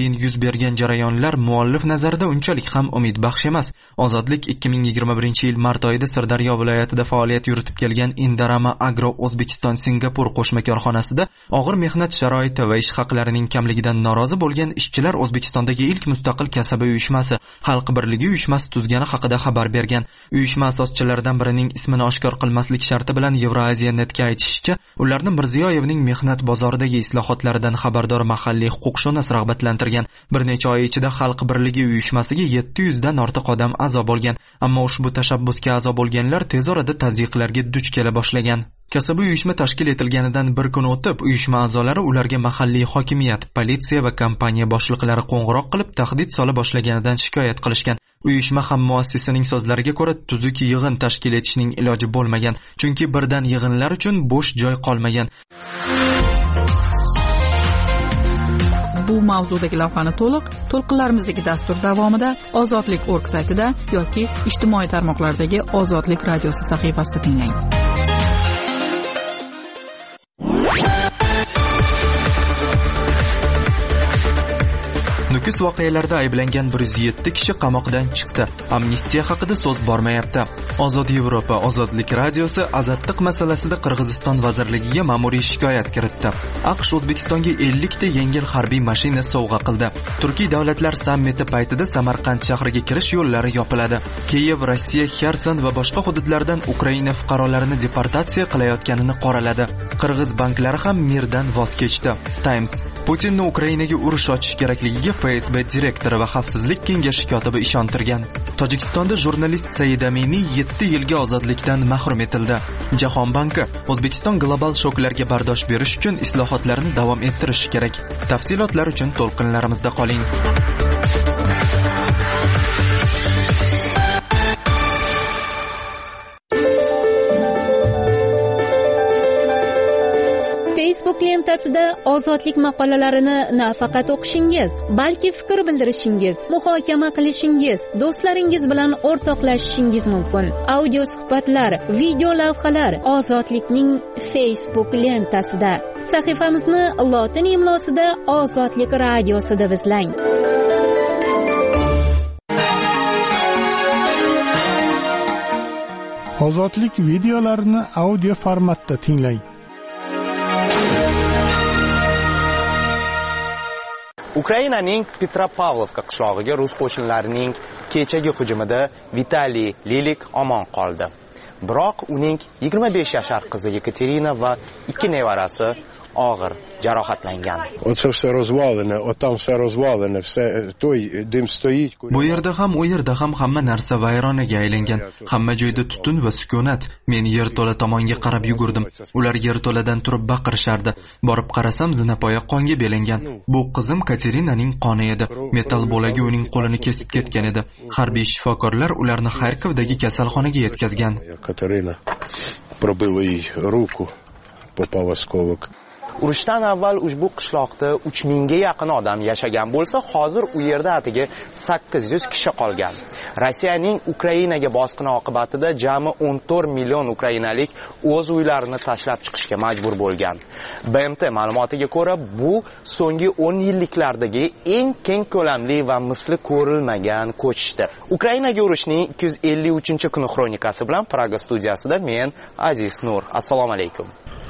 keyin yuz bergan jarayonlar muallif nazarida unchalik ham umidbaxsh emas. Ozodlik ikki ming yigirma birinchi yil mart oyida Sirdaryo viloyatida faoliyat yuritib kelgan Indarama Agro O'zbekiston Singapur qo'shma korxonasida og'ir mehnat sharoiti va ish haqlarining kamligidan norozi bo'lgan ishchilar O'zbekistondagi ilk mustaqil kasaba uyushmasi Xalq birligi uyushmasi tuzgani haqida xabar bergan. Uyushma asoschilaridan birining ismini oshkor qilmaslik sharti bilan Euraziya netga aytishicha, ularni Mirziyoyevning mehnat bozoridagi islohotlaridan xabardor mahalliy huquqshunos rag'batlantirgan. Bir necha oy ichida Xalq birligi uyushmasiga yetti yuz dan ortiq odam a'zo bo'lgan, ammo ushbu tashabbusga a'zo bo'lganlar tez orada tazyiqlarga duch kela boshlagan. Kasaba uyushma tashkil etilganidan bir kun o'tib, uyushma a'zolari ularga mahalliy hokimiyat, politsiya va kompaniya boshliqlari qo'ng'iroq qilib tahdid sola boshlaganidan shikoyat qilishgan. Uyushma ham muassisining so'zlariga ko'ra tuzuk yig'in tashkil etishning iloji bo'lmagan, chunki birdan yig'inlar uchun bo'sh joy qolmagan. Bu mavzudagi lavhani to'liq to'lqinlarimizdagi dastur davomida ozodlik nokta org saytida yoki ijtimoiy tarmoqlardagi Ozodlik radiosi sahifasida tinglang. Nukus voqealarida ayblangan bir yuz yetti kishi qamoqdan chiqdi. Amnistiya haqida so'z bormayapti. Ozod Yevropa Ozodlik radiosi azadlik masalasida Qirg'iziston vazirligiga ma'muriy shikoyat kiritdi. AQSh O'zbekistonga ellik ta yengil harbiy mashina sovg'a qildi. Turkiy davlatlar sammiti paytida Samarqand shahriga kirish yo'llari yopiladi. Kiyev, Rossiya, Xerson va boshqa hududlardan Ukraina fuqarolarini deportatsiya qilayotganini qoraladi. Qirg'iz banklari ham Mirdan voz kechdi. Times: Putinni Ukrainaga urush ochish kerakligiga F S B direktori va xavfsizlik kengashi kotibi ishontirgan. Tojikistonda jurnalist Said Aminiy yetti yilga ozodlikdan mahrum etildi. Jahon banki: O'zbekiston global shoklarga bardosh berish uchun islohotlarni davom ettirishi kerak. Tafsilotlar uchun to'lqinlarimizda qoling. Facebook lentasida ozodlik maqolalarini nafaqat o'qishingiz, balki fikr bildirishingiz, muhokama qilishingiz, do'stlaringiz bilan o'rtoqlashishingiz mumkin. Audio suhbatlar, video lavhalar Ozodlikning Facebook lentasida. Sahifamizni lotin imlosida Ozodlik radiosi deb izlang. Ozodlik videolarini audio formatda tinglang. Ukrainaning Petropavlovka qishlog'iga rus qo'shinlarining kechagi hujumida Vitaliy Lilik omon qoldi. Biroq uning yigirma besh yashar qizi Yekaterina va ikki nevarasi og'ir jarohatlangan. Bu yerda ham, u yerda ham hamma narsa vayronaga aylangan. Hamma joyda tutun va sukunat. Men yerto'la tomonga qarab yugurdim. Ular yerto'ladan turib baqirishardi. Borib qarasam, zinapoya qonga belangan. Bu qizim Katerinaning qoni edi. Metal bo'lagi uning qo'lini kesib ketgan edi. Harbiy shifokorlar ularni Xarkovdagi kasalxonaga yetkazgan. Katerina probila ей руку, попал осколок. Urushdan avval ushbu qishloqda uch mingga yaqin odam yashagan bo'lsa, hozir u yerda atigi sakkiz yuz kishi qolgan. Rossiyaning Ukrainaga bosqini oqibatida jami o'n to'rt million ukrainalik o'z uylarini tashlab chiqishga majbur bo'lgan. B M T ma'lumotiga ko'ra, bu so'nggi o'n yilliklardagi eng keng ko'lamli va misli ko'rilmagan ko'chishdir. Ukrainaga urushning ikki yuz ellik uchinchi kuni xronikasi bilan Praga studiyasida men Aziz Nur. Assalomu alaykum.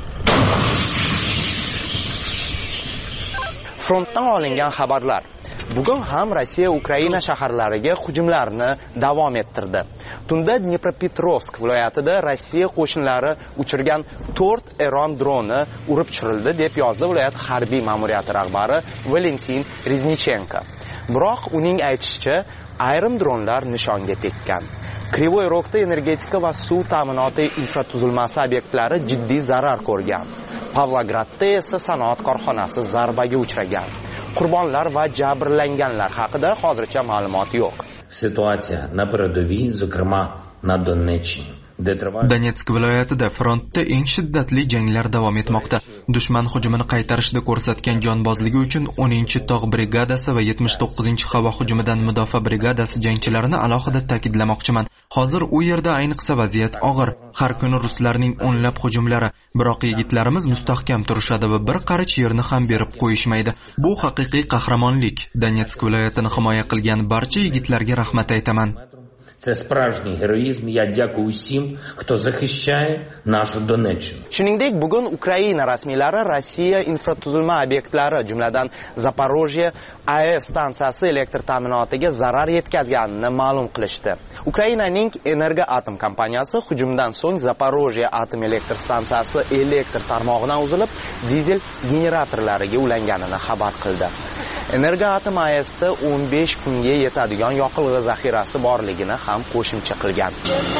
Frontdan olingan xabarlar. Bugun ham Rossiya Ukraina shaharlariga hujumlarni davom ettirdi. Tunda Dnepropetrovsk viloyatida Rossiya qo'shinlari uchirgan to'rt Eron droni urib tushirildi deb yozdi viloyat harbiy ma'muriyati rahbari Valentin Riznichenko. Biroq uning aytishicha, ayrim dronlar nishonga tekkan. Krivoy Rog'da energetika va suv ta'minoti infratuzilmasi obyektlari jiddiy zarar ko'rgan. Pavlogradda esa sanoat korxonasi zarbaga uchragan. Qurbonlar va jabrlanganlar haqida hozircha ma'lumot yo'q. Ситуація на передовій, зокрема на Донеччині, Donetsk viloyatida frontda eng shiddatli janglar davom etmoqda. Dushman hujumini qaytarishda ko'rsatgan jonbozligi uchun o'ninchi tog' brigadasi va yetmish to'qqizinchi havo hujumidan mudofaa brigadasi jangchilarini alohida ta'kidlamoqchiman. Hozir u yerda ayniqsa vaziyat og'ir. Har kuni ruslarning o'nlab hujumlari, biroq yigitlarimiz mustahkam turishadi va bir qarich yerni ham berib qo'yishmaydi. Bu haqiqiy qahramonlik. Donetsk viloyatini himoya qilgan barcha yigitlarga rahmat aytaman. Це справжній героїзм. Я дякую усім, хто захищає нашу Донеччину. Shuningdek, bugun Ukraina rasmiylari Rossiya infratuzilma obyektlari, jumladan Zaporojye A E S stansiyasi elektr ta'minotiga zarar yetkazganini ma'lum qilishdi. Ukrainaning Energoatom kompaniyasi hujumdan so'ng Zaporojye atom elektr stansiyasi elektr tarmog'idan uzilib, dizel generatorlariga ulanganini xabar qildi. Energoatom A E S'da o'n besh kunga yetadigan yoqilg'i zaxirasi borligini ham qo'shimcha qilgan.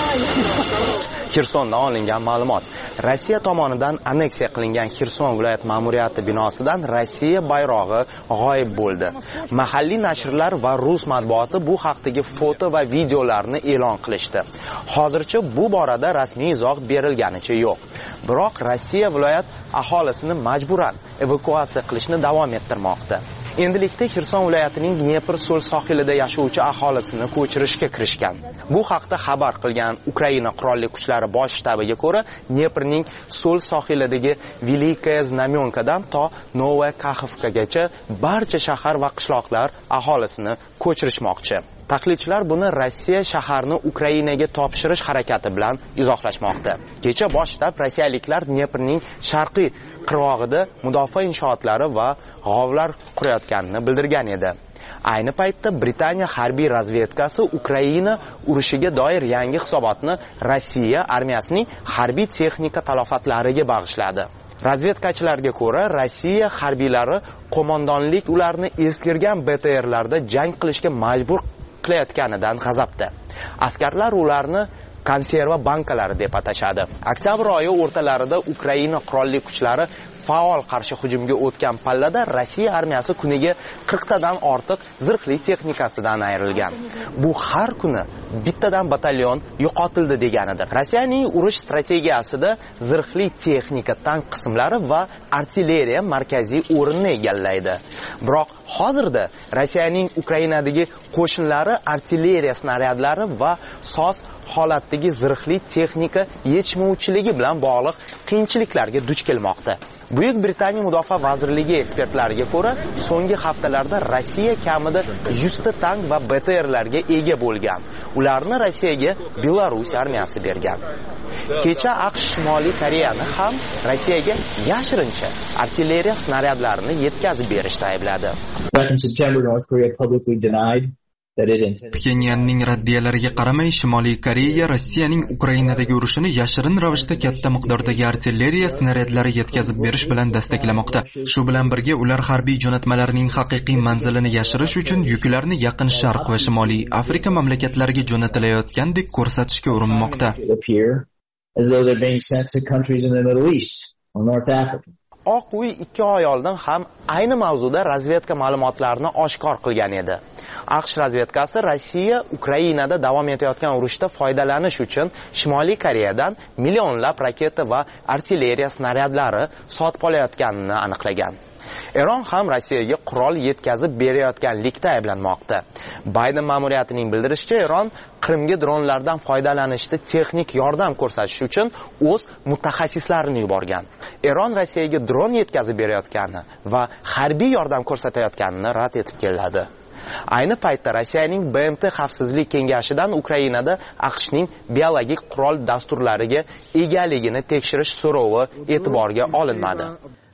Xirsondan olingan ma'lumot. Rossiya tomonidan anneksiya qilingan Xirson viloyat ma'muriyati binosidan Rossiya bayrog'i g'oyib bo'ldi. Mahalliy nashrlar va rus matbuoti bu haqdagi foto va videolarni e'lon qilishdi. Hozircha bu borada rasmiy izoh berilganicha yo'q. Biroq Rossiya viloyat aholisini majburan evakuatsiya qilishni davom ettirmoqda. Endilikda Xirson viloyatining Dnepr so'l sohilida yashovchi aholisini ko'chirishga kirishgan. Bu haqda xabar qilgan Ukraina qurolli kuchlari bosh shtabiga ko'ra, Dneprning so'l sohilidagi Velikaya Znamyonkadan to Novaya Kaxovkagacha barcha shahar va qishloqlar aholisini ko'chirishmoqchi. Tahlilchilar buni Rossiya shaharni Ukrainaga topshirish harakati bilan izohlashmoqda. Kecha bosh shtab rossiyaliklar Dneprning sharqiy qirg'og'ida mudofaa inshootlari va g'ovlar qurayotganini bildirgan edi. Ayni paytda Britaniya harbiy razvedkasi Ukraina urushiga doir yangi hisobotni Rossiya armiyasining harbiy texnika talofatlariga bag'ishladi. Razvedkachilarga ko'ra, Rossiya harbiylari qo'mondonlik ularni eskirgan B T R'larda jang qilishga majbur qilayotganidan g'azabda. Askarlar ularni konserva bankalari deb atashadi. Oktyabr oyi o'rtalarida Ukraina qurolli kuchlari faol qarshi hujumga o'tgan pallada Rossiya armiyasi kuniga qirqtadan ortiq zirhli texnikasidan ayrilgan. Bu har kuni bittadan batalyon yo'qotildi deganidir. Rossiyaning urush strategiyasida zirhli texnika tank qismlari va artilleriya markaziy o'rinni egallaydi. Biroq hozirda Rossiyaning Ukrainadagi qo'shinlari artilleriya snaryadlari va soz holatdagi zirhli texnika yetishmovchiligi bilan bog'liq qiyinchiliklarga duch kelmoqda. Buyuk Britaniya mudofaa vazirligi ekspertlariga ko'ra, so'nggi haftalarda Rossiya kamida yuzta tank va B T R'larga ega bo'lgan. Ularni Rossiyaga Belarus armiyasi bergan. Kecha AQSh Shimoliy Koreyani ham Rossiyaga yashirincha artilleriya snaryadlarini yetkazib berishda aybladi. Pxenyanning raddiyalariga qaramay, Shimoliy Koreya Rossiyaning Ukrainadagi urushini yashirin ravishda katta miqdordagi artilleriya snaryadlari yetkazib berish bilan dastaklamoqda. Shu bilan birga ular harbiy jo'natmalarining haqiqiy manzilini yashirish uchun yuklarni Yaqin Sharq va Shimoliy Afrika mamlakatlariga jo'natilayotgandek ko'rsatishga urinmoqda. Oq uy ikki oy oldin ham ayni mavzuda razvedka ma'lumotlarini oshkor qilgan edi. AQSh razvedkasi Rossiya Ukrainada davom etayotgan urushda foydalanish uchun Shimoliy Koreyadan millionlab raketa va artilleriya snaryadlari sotib olayotganini aniqlagan. Eron ham Rossiyaga qurol yetkazib berayotganlikda ayblanmoqda. Bayden ma'muriyatining bildirishicha, Eron Qrimga dronlardan foydalanishda texnik yordam ko'rsatish uchun o'z mutaxassislarini yuborgan. Eron Rossiyaga dron yetkazib berayotgani va harbiy yordam ko'rsatayotganini rad etib keladi. Ayni paytda Rossiyaning B M T xavfsizlik kengashidan Ukrainada AQShning biologik qurol dasturlariga egaligini tekshirish so'rovi e'tiborga olinmadi.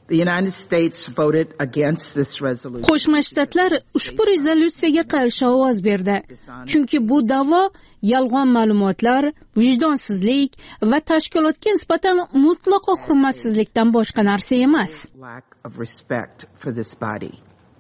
Qo'shma Shtatlar ushbu rezolyutsiyaga qarshi ovoz berdi. Chunki bu da'vo yolg'on ma'lumotlar, vijdonsizlik va tashkilotga nisbatan mutlaqo hurmatsizlikdan boshqa narsa emas.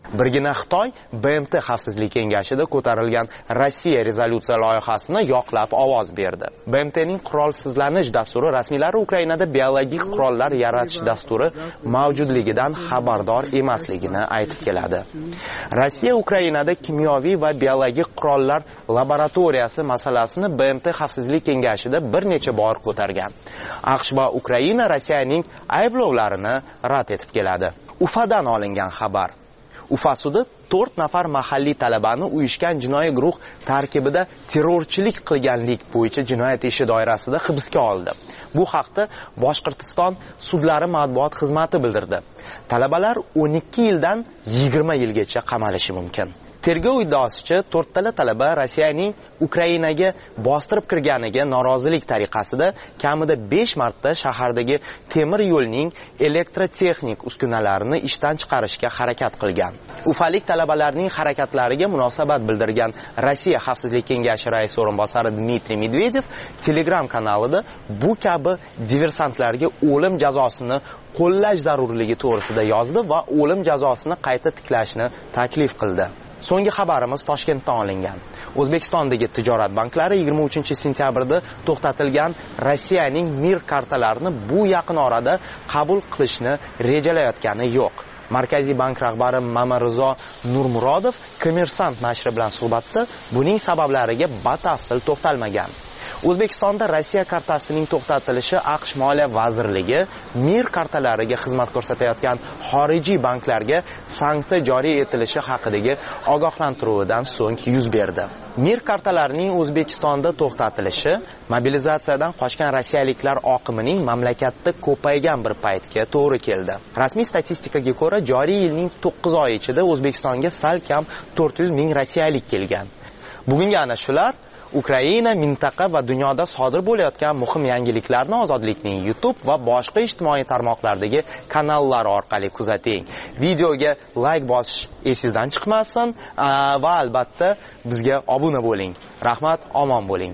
Birgina Xitoy B M T Xavfsizlik kengashida ko'tarilgan Rossiya rezolyutsiya loyihasini yoqlab ovoz berdi. B M T'ning qurolsizlanish dasturi rasmiylari Ukrainada biologik qurollar yaratish dasturi mavjudligidan xabardor emasligini aytib keladi. Rossiya Ukrainada kimyoviy va biologik qurollar laboratoriyasi masalasini B M T Xavfsizlik kengashida bir necha bor ko'targan. AQSh va Ukraina Rossiyaning ayblovlarini rad etib keladi. Ufadan olingan xabar. Ufa sudi to'rt nafar mahalliy talabani uyushgan jinoiy guruh tarkibida terrorchilik qilganlik bo'yicha jinoyat ishi doirasida hibsga oldi. Bu haqda Boshqirdiston sudlari matbuot xizmati bildirdi. Talabalar o'n ikki yildan yigirma yilgacha qamalishi mumkin. Tergov iddaosicha to'rttala talaba Rossiyaning Ukrainaga bostirib kirganiga norozilik tariqasida kamida besh marta shahardagi temir yo'lning elektrotexnik uskunalarini ishdan chiqarishga harakat qilgan. Ufalik talabalarning harakatlariga munosabat bildirgan Rossiya Xavfsizlik kengashi raisi o'rinbosari Dmitriy Medvedev Telegram kanalida bu kabi diversantlarga o'lim jazosini qo'llash zarurligi to'g'risida yozdi va o'lim jazosini qayta tiklashni taklif qildi. So'nggi xabarimiz Toshkentdan olingan. O'zbekistondagi tijorat banklari yigirma uchinchi sentyabrda to'xtatilgan Rossiyaning Mir kartalarini bu yaqin orada qabul qilishni rejalayotgani yo'q. Markaziy bank rahbari Mamarizo Nurmurodov Kommersant nashri bilan suhbatda buning sabablariga batafsil to'xtalmagan. O'zbekistonda Rossiya kartasining to'xtatilishi AQSh Moliya vazirligi Mir kartalariga xizmat ko'rsatayotgan xorijiy banklarga sanksiya joriy etilishi haqidagi ogohlantiruvdan so'ng yuz berdi. Mir kartalarining O'zbekistonda to'xtatilishi mobilizatsiyadan qochgan rossiyaliklar oqimining mamlakatda ko'paygan bir paytga to'g'ri keldi. Rasmiy statistikaga ko'ra, joriy yilning to'qqiz oyi ichida O'zbekistonga salkam to'rt yuz ming rossiyalik kelgan. Bugungi ana shular Ukraina, mintaqa va dunyoda sodir bo'layotgan muhim yangiliklarni Ozodlikning YouTube va boshqa ijtimoiy tarmoqlardagi kanallar orqali kuzating. Videoga like bosish esingizdan chiqmasin va albatta bizga obuna bo'ling. Rahmat, omon bo'ling.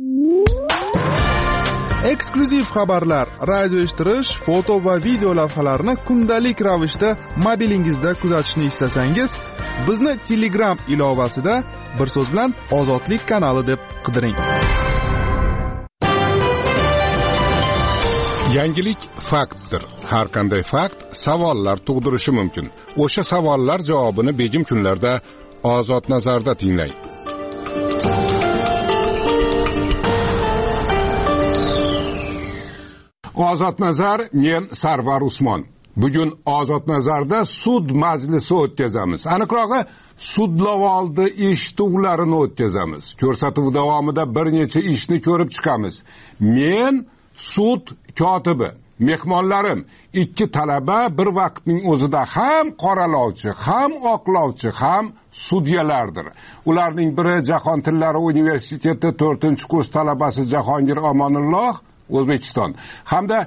Eksklyuziv xabarlar, radio eshittirish, foto va video lavhalarni kundalik ravishda mobilingizda kuzatishni istasangiz, bizni Telegram ilovasida bir so'z bilan Ozodlik kanali deb qidiring. Yangilik faktdir. Har qanday fakt savollar tug'dirishi mumkin. O'sha savollar javobini begim kunlarda Ozod nazarda tinglang. Ozod nazar, men Sarvar Usmon. Bugun Ozod nazarda sud majlisi o'tkazamiz. Aniqrog'i, sud lavoldi eshituvlarini o'tkazamiz. Ko'rsatuv davomida bir necha ishni ko'rib chiqamiz. Men sud kotibi, mehmonlarim ikki talaba bir vaqtning o'zida ham qoralovchi, ham oqlovchi, ham sudyalardir. Ularning biri Jahon tillari universiteti to'rtinchi kurs talabasi Jahongir Omonulloh, O'zbekiston, hamda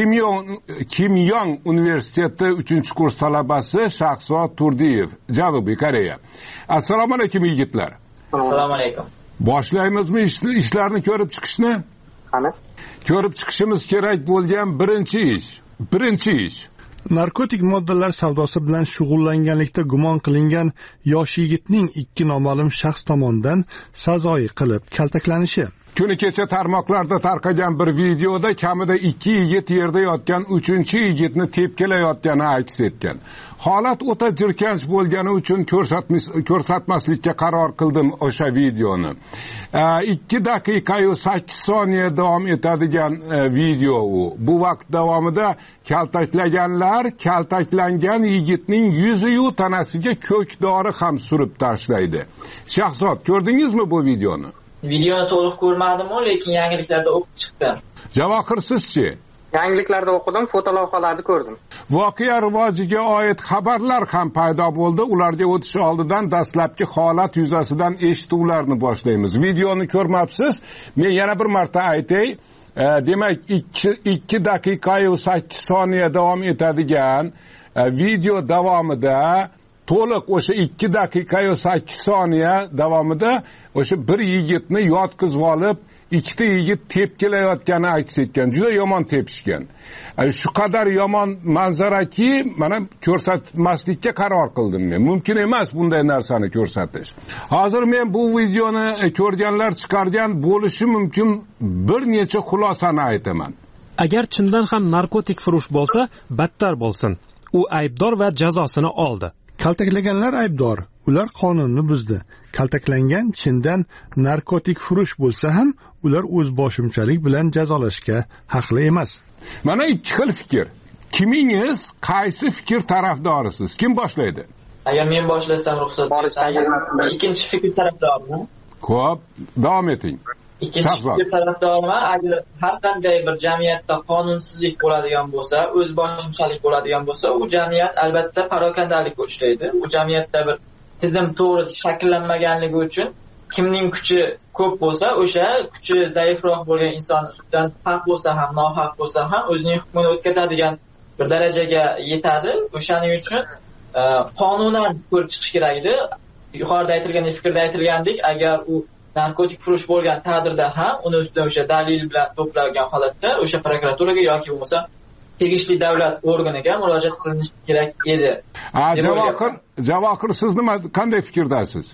Kimyong universiteti uchinchi kurs talabasi Shahzod Turdiyev, Janubiy Koreya. Assalomu alaykum yigitlar. Assalomu alaykum. Boshlaymizmi ishni, ishlarni ko'rib chiqishni? Qani? Ko'rib chiqishimiz kerak bo'lgan birinchi ish. Birinchi ish. Narkotik moddalar savdosi bilan shug'ullanganlikda gumon qilingan yosh yigitning ikki noma'lum shaxs tomonidan sazoyi qilib kaltaklanishi. Kuni kecha tarmoqlarda tarqagan bir videoda kamida ikki yigit yerda yotgan uchinchi yigitni tepkilayotgani aks etgan. Holat o'ta jirkanch bo'lgani uchun ko'rsatmaslikka qaror qildim o'sha videoni. ikki daqiqa yu sakkiz soniya davom etadigan video u. Bu vaqt davomida kaltaklaganlar kaltaklangan yigitning yuzi yu tanasiga ko'kdori ham surib tashlaydi. Shahzod, ko'rdingizmi bu videoni? Videoni to'liq ko'rmadim-ku, lekin yangiliklarda o'qib chiqdim. Javohir, sizchi? Yangiliklarda o'qidim, fotolavhalarni ko'rdim. Voqea rivojiga oid xabarlar ham paydo bo'ldi. Ularga o'tish oldidan dastlabki holat yuzasidan eshituvlarni boshlaymiz. Videoni ko'rmabsiz? Men yana bir marta aytay. E, demak, ikki daqiqa yu sakkiz soniya davom etadigan e, video davomida to'liq o'sha ikki daqiqa yu sakkiz soniya davomida o'sha bir yigitni yotqizib olib, ikkita yigit tepkilayotgani aks etgan, juda yomon tepishgan. Shu qadar yomon manzaraki, mana ko'rsatmaslikka qaror qildim men. Mumkin emas bunday narsani ko'rsatish. Hozir men bu videoni ko'rganlar chiqargan bo'lishi mumkin bir necha xulosani aytaman. Agar chindan ham narkotik furush bo'lsa, battar bo'lsin. U aybdor va jazosini oldi. Kaltaklaganlar aybdor, ular qonunni buzdi. Kaltaklangan chindan narkotik furush bo'lsa ham, ular o'z boshimchalik bilan jazolashga haqli emas. Mana ikki xil fikr. Kimingiz qaysi fikr tarafdorisiz? Kim boshlaydi? Agar men boshlasam ruxsat bersangiz, ikkinchi fikr tarafdoriman. Xo'p, davom eting. Ikkinchi fikr tarafdoriman. Agar har qanday bir jamiyatda qonunsizlik bo'ladigan bo'lsa, o'z boshimchalik bo'ladigan bo'lsa, u jamiyat albatta parokandalik uchraydi. U jamiyatda bir tizim to'g'ri shakllanmaganligi uchun kimning kuchi ko'p bo'lsa, o'sha kuchi zaifroq bo'lgan inson ustidan haq bo'lsa ham, nohaq bo'lsa ham o'zining hukmini o'tkazadigan bir darajaga yetadi. O'shaning uchun qonunan ko'rib chiqish kerak edi. Yuqorida aytilgan fikrda aytilgandek, agar u narkotik furush bo'lgan taqdirda ham uni ustidan o'sha dalil bilan to'plangan holatda o'sha prokuraturaga yoki bo'lmasa tegishli davlat organiga murojaat qilinishi kerak edi. Ha, Javohir, Javohir siz nima qanday fikrdasiz?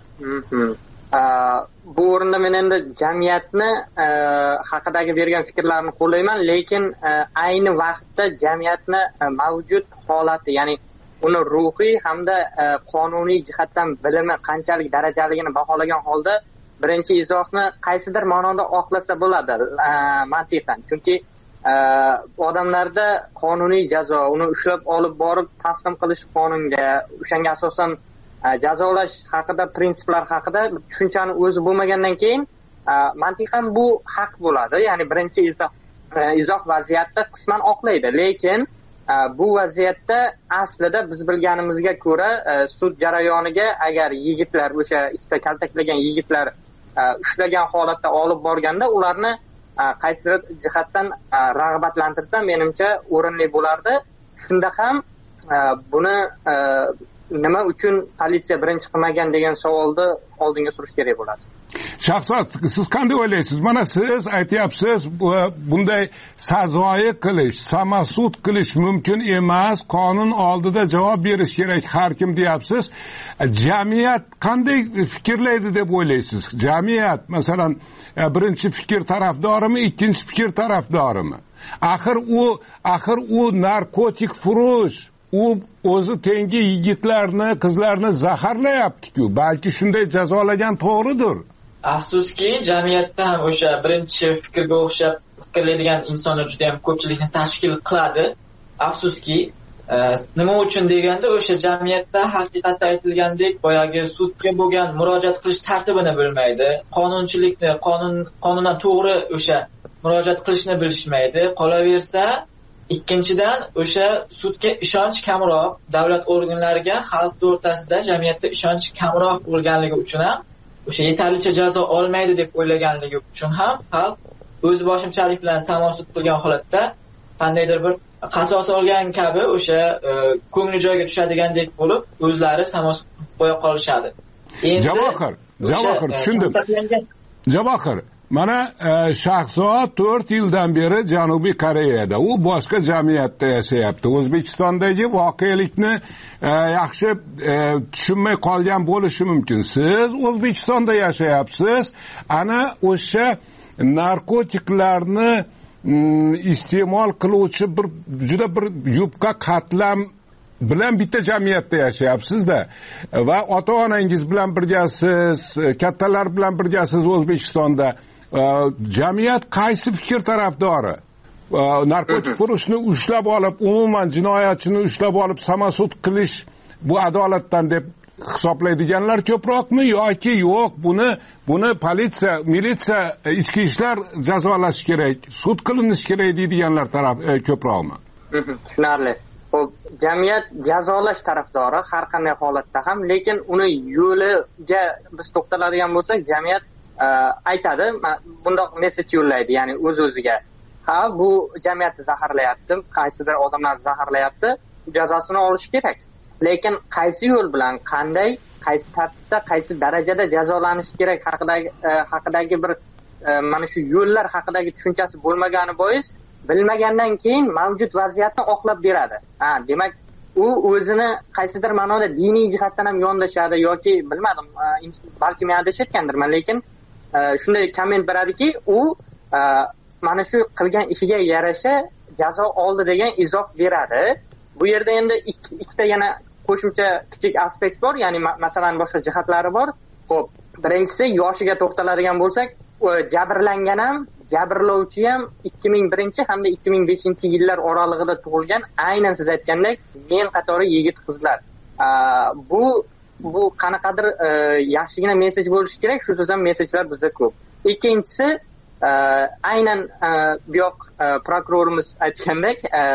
Bu o'rinda men endi jamiyatni haqidagi bergan fikrlarni qo'llayman, lekin ayni vaqtda jamiyatni mavjud holati, ya'ni uni ruhiy hamda qonuniy jihatdan bilimi qanchalik darajaligini baholagan holda birinchi izohni qaysidir ma'noda oqlasa bo'ladi mantiqan. Chunki odamlarda qonuniy jazo, uni ushlab olib borib taslim qilish qonunga, o'shanga asosan jazolash haqida, prinsiplar haqida tushunchani o'zi bo'lmagandan keyin mantiqan bu haq bo'ladi. Ya'ni birinchi izoh izoh vaziyatda qisman oqlaydi, lekin bu vaziyatda aslida biz bilganimizga ko'ra sud jarayoniga agar yigitlar, o'sha ikkita kaltaklagan yigitlar ushlagan holatda olib borganda ularni qaysidir jihatdan rag'batlantirsa menimcha o'rinli bo'lardi. Shunda ham buni nima uchun politsiya birinchi qilmagan degan savolni oldinga surish kerak bo'ladi. Shahzod, siz qanday o'ylaysiz? Mana siz aytyapsiz, bunday sazoyi qilish, samasud qilish mumkin emas, qonun oldida javob berish kerak har kim deyapsiz. Jamiyat qanday fikrlaydi deb o'ylaysiz? Jamiyat, masalan, birinchi fikr tarafdorimi, ikkinchi fikr tarafdorimi? Axir u, axir u narkotik furush, u o'zi tengi yigitlarni, qizlarni zaharlayapti-ku. Balki shunday jazolagan to'g'ridir. Afsuski, jamiyatda ham o'sha birinchi fikrga o'xshab fikrlaydigan insonlar juda ham ko'pchilikni tashkil qiladi. Afsuski, nima uchun deganda o'sha jamiyatda haqiqatda aytilgandek boyagi sudga bo'lgan murojaat qilish tartibini bilmaydi, qonunchilikni, qonun qonundan to'g'ri o'sha murojaat qilishni bilishmaydi. Qolaversa, ikkinchidan o'sha sudga ishonch kamroq, davlat organlariga xalq o'rtasida jamiyatda ishonch kamroq bo'lganligi uchun ham o'sha yetarlicha jazo olmaydi deb o'ylaganligi uchun ham xalq o'z boshimchalik bilan samosud qilgan holatda qandaydir bir qasos olgan kabi o'sha ko'ngli joyiga tushadigandek bo'lib o'zlari samosud qo'ya qolishadi. Javohir, Javohir tushundim. Javohir, mana Shahzod to'rt yildan beri Janubiy Koreyada, u boshqa jamiyatda yashayapti. O'zbekistondagi voqelikni yaxshi tushunmay qolgan bo'lishi mumkin. Siz O'zbekistonda yashayapsiz. Ana o'sha narkotiklarni iste'mol qiluvchi bir juda bir yupqa qatlam bilan bitta jamiyatda yashayapsiz-da va ota-onangiz bilan birgasiz, kattalar bilan birgasiz O'zbekistonda. Jamiyat qaysi fikr tarafdori? Narkotik furushni ushlab olib, umuman jinoyatchini ushlab olib samasud qilish bu adolatdan deb hisoblaydiganlar ko'proqmi yoki yo'q, buni buni politsiya, militsiya, ichki ishlar jazolash kerak, sud qilinish kerak deydiganlar taraf ko'proqmi? Tushunarli. Xo'p, jamiyat jazolash tarafdori har qanday holatda ham, lekin uni yo'liga biz to'xtaladigan bo'lsak, jamiyat aytadi, bundoq mesej yo'llaydi, ya'ni o'z-o'ziga. Ha, bu jamiyatni zaharlayapti, qaysidir odamlar zaharlayapti, jazosini olish kerak. Lekin qaysi yo'l bilan, qanday, qaysi tartibda, qaysi darajada jazolanish kerak haqidagi haqidagi bir mana shu yo'llar haqidagi tushunchasi bo'lmagani bois bilmagandan keyin mavjud vaziyatni oqlab beradi. Ha, demak u o'zini qaysidir ma'noda diniy jihatdan ham yondashadi yoki bilmadim, balki men adashayotgandirman, lekin shunday komment beradiki, u mana shu qilgan ishiga yarasha jazo oldi degan izoh beradi. Bu yerda endi ikkita yana qo'shimcha kichik aspekt bor, ya'ni masalan boshqa jihatlari bor. Xo'p, birinchisi yoshiga to'xtaladigan bo'lsak, jabrlangan ham, jabrlovchi ham ikki ming birinchi hamda ikki ming beshinchi yillar oralig'ida tug'ilgan, aynan siz aytgandek men qatori yigit qizlar. Bu bu qanaqadir yaxshigina mesej bo'lishi kerak, shu so'zdan mesejlar bizda ko'p. Ikkinchisi, aynan bu yoq prokurorimiz aytgandek,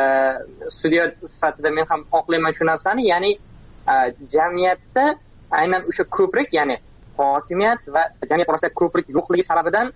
sudya sifatida men ham oqlayman shu narsani, ya'ni jamiyatda aynan o'sha ko'prik, ya'ni hokimiyat va jamiyat orasida ko'prik yo'qligi sababidan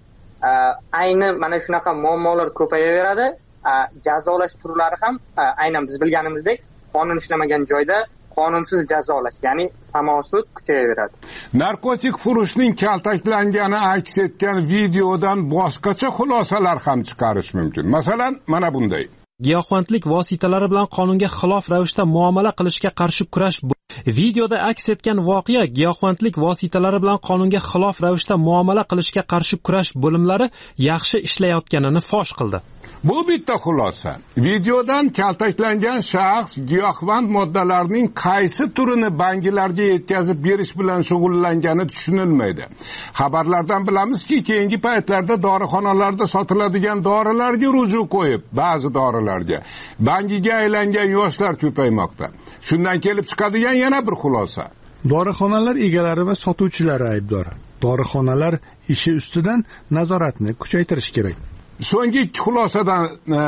ayni mana shunaqa muammolar ko'payaveradi. Jazolash turlari ham aynan biz bilganimizdek qonun ishlamagan joyda qonunsiz jazolash, ya'ni samosud kuchayaveradi. Narkotik furushning kaltaklangani aks etgan videodan boshqacha xulosalar ham chiqarish mumkin. Masalan, mana bunday. Giyohvandlik vositalari bilan qonunga xilof ravishda muomala qilishga qarshi kurash. Videoda aks etgan voqea giyohvandlik vositalari bilan qonunga xilof ravishda muomala qilishga qarshi kurash bo'limlari yaxshi ishlayotganini fosh qildi. Bu bitta xulosa. Videodan kaltaklangan shaxs giyohvand moddalarning qaysi turini banklarga yetkazib berish bilan shug'ullangani tushunilmaydi. Xabarlardan bilamizki, keyingi paytlarda dorixonalarda sotiladigan dorilarga ruju qo'yib, ba'zi dorilarga bangiga aylangan yoshlar ko'paymoqda. Shundan kelib chiqadigan yana bir xulosa. Dorixonalar egalari va sotuvchilari aybdor. Dorixonalar ishi ustidan nazoratni kuchaytirish kerak. So'nggi ikki xulosadan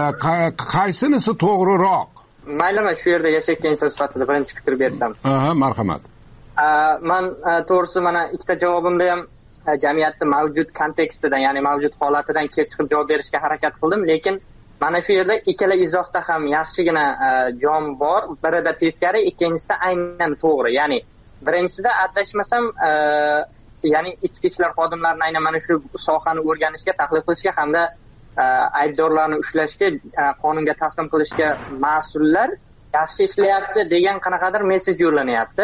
qaysinisi to'g'riroq? Mayli, men shu yerda yashayotgan inson sifatida birinchi fikr bersam. Aha, marhamat. Men to'g'risi mana ikkita javobimda ham jamiyatning mavjud kontekstidan, ya'ni mavjud holatidan kelib chiqib javob berishga harakat qildim, lekin mana shu yerda ikkala izohda ham yaxshigina jon bor. Birida teskari, ikkinchisida aynan to'g'ri. Ya'ni birinchisida adashmasam, ya'ni ichki ishlar xodimlarini aynan mana shu sohani o'rganishga, tahlil qilishga hamda aybdorlarni ushlashga, qonunga taslim qilishga mas'ullar yaxshi ishlayapti degan qanaqadir mesej yo'llanyapti.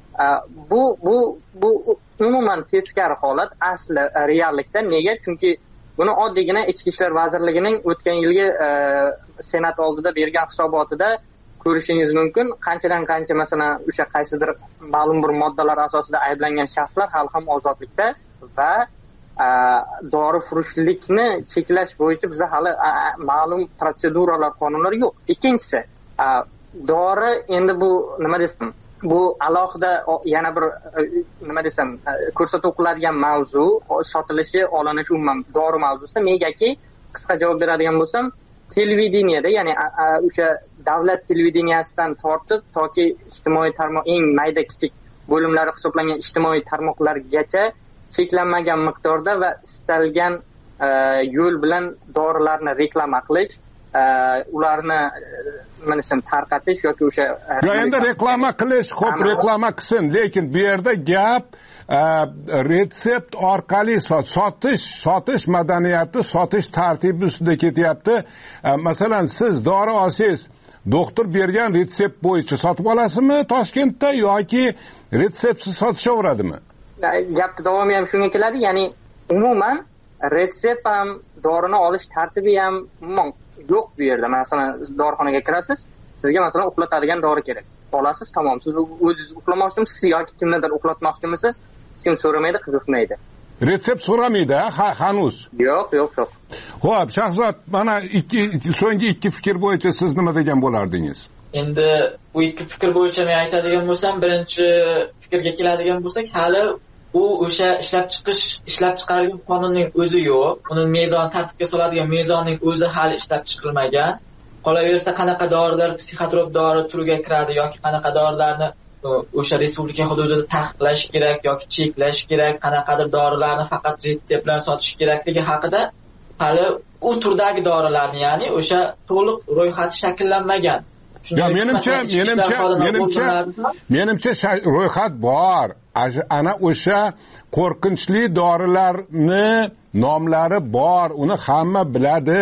Bu bu bu umuman teskari holat asli reallikda. Nega? Chunki buni oddiygina Ichki ishlar vazirligining o'tgan yilgi senat oldida bergan hisobotida ko'rishingiz mumkin. Qanchadan qancha masalan o'sha qaysidir ma'lum bir moddalar asosida ayblangan shaxslar hali ham ozodlikda va dorifurushlikni cheklash bo'yicha bizda hali ma'lum protseduralar, qonunlar yo'q. Ikkinchisi, dori endi bu nima desam, bu alohida yana bir nima desam, ko'rsatuv qiladigan mavzu, sotilishi, olinishi umuman dori mavzusi. Negaki, qisqa javob beradigan bo'lsam, televideniyada, ya'ni o'sha davlat televideniyasidan tortib toki ijtimoiy tarmoq, eng mayda kichik bo'limlari hisoblangan ijtimoiy tarmoqlargacha cheklanmagan miqdorda va istalgan yo'l bilan dorilarni reklama qilish, ularni nima desam tarqatish yoki o'sha yo endi reklama qilish, xo'p, reklama qilsin, lekin bu yerda gap retsept orqali sotish, sotish madaniyati, sotish tartibi ustida ketyapti. Masalan, siz dori olsangiz, doktor bergan retsept bo'yicha sotib olasizmi Toshkentda yoki retseptsiz sotishaveradimi? Gapni davomi ham shunga keladi, ya'ni umuman retsept ham, dorini olish tartibi ham umuman yo'q bu yerda. Masalan, dorixonaga kirasiz, sizga masalan uxlatadigan dori kerak. Olasiz, tamom. Siz o'zingiz uxlamoqchimisiz yoki kimnidir uxlatmoqchimisiz? Kim so'ramaydi, qiziqmaydi. Retsept so'ramaydi, ha, hanuz. Yo'q, yo'q, yo'q. Xo'p, Shahzod, mana ikki so'nggi ikki fikr bo'yicha siz nima degan bo'lardingiz? Endi bu ikki fikr bo'yicha men aytadigan bo'lsam, birinchi fikrga keladigan bo'lsak, hali u o'sha ishlab chiqish, ishlab chiqarilgan qonunning o'zi yo'q. Uni mezon tartibga soladigan mezonning o'zi hali ishlab chiqilmagan. Qolaversa, qanaqa dorilar psixotrop dori turiga kiradi yoki qanaqa dorilarni o'sha respublika hududida taqiqlash kerak yoki cheklash kerak, qanaqadir dorilarni faqat retsept bilan sotish kerakligi haqida hali u turdagi dorilarni, ya'ni o'sha to'liq ro'yxati shakllanmagan. Ya menimcha, menimcha, menimcha, menimcha ro'yxat bor. ana o'sha qo'rqinchli dorilarni nomlari bor, uni hamma biladi.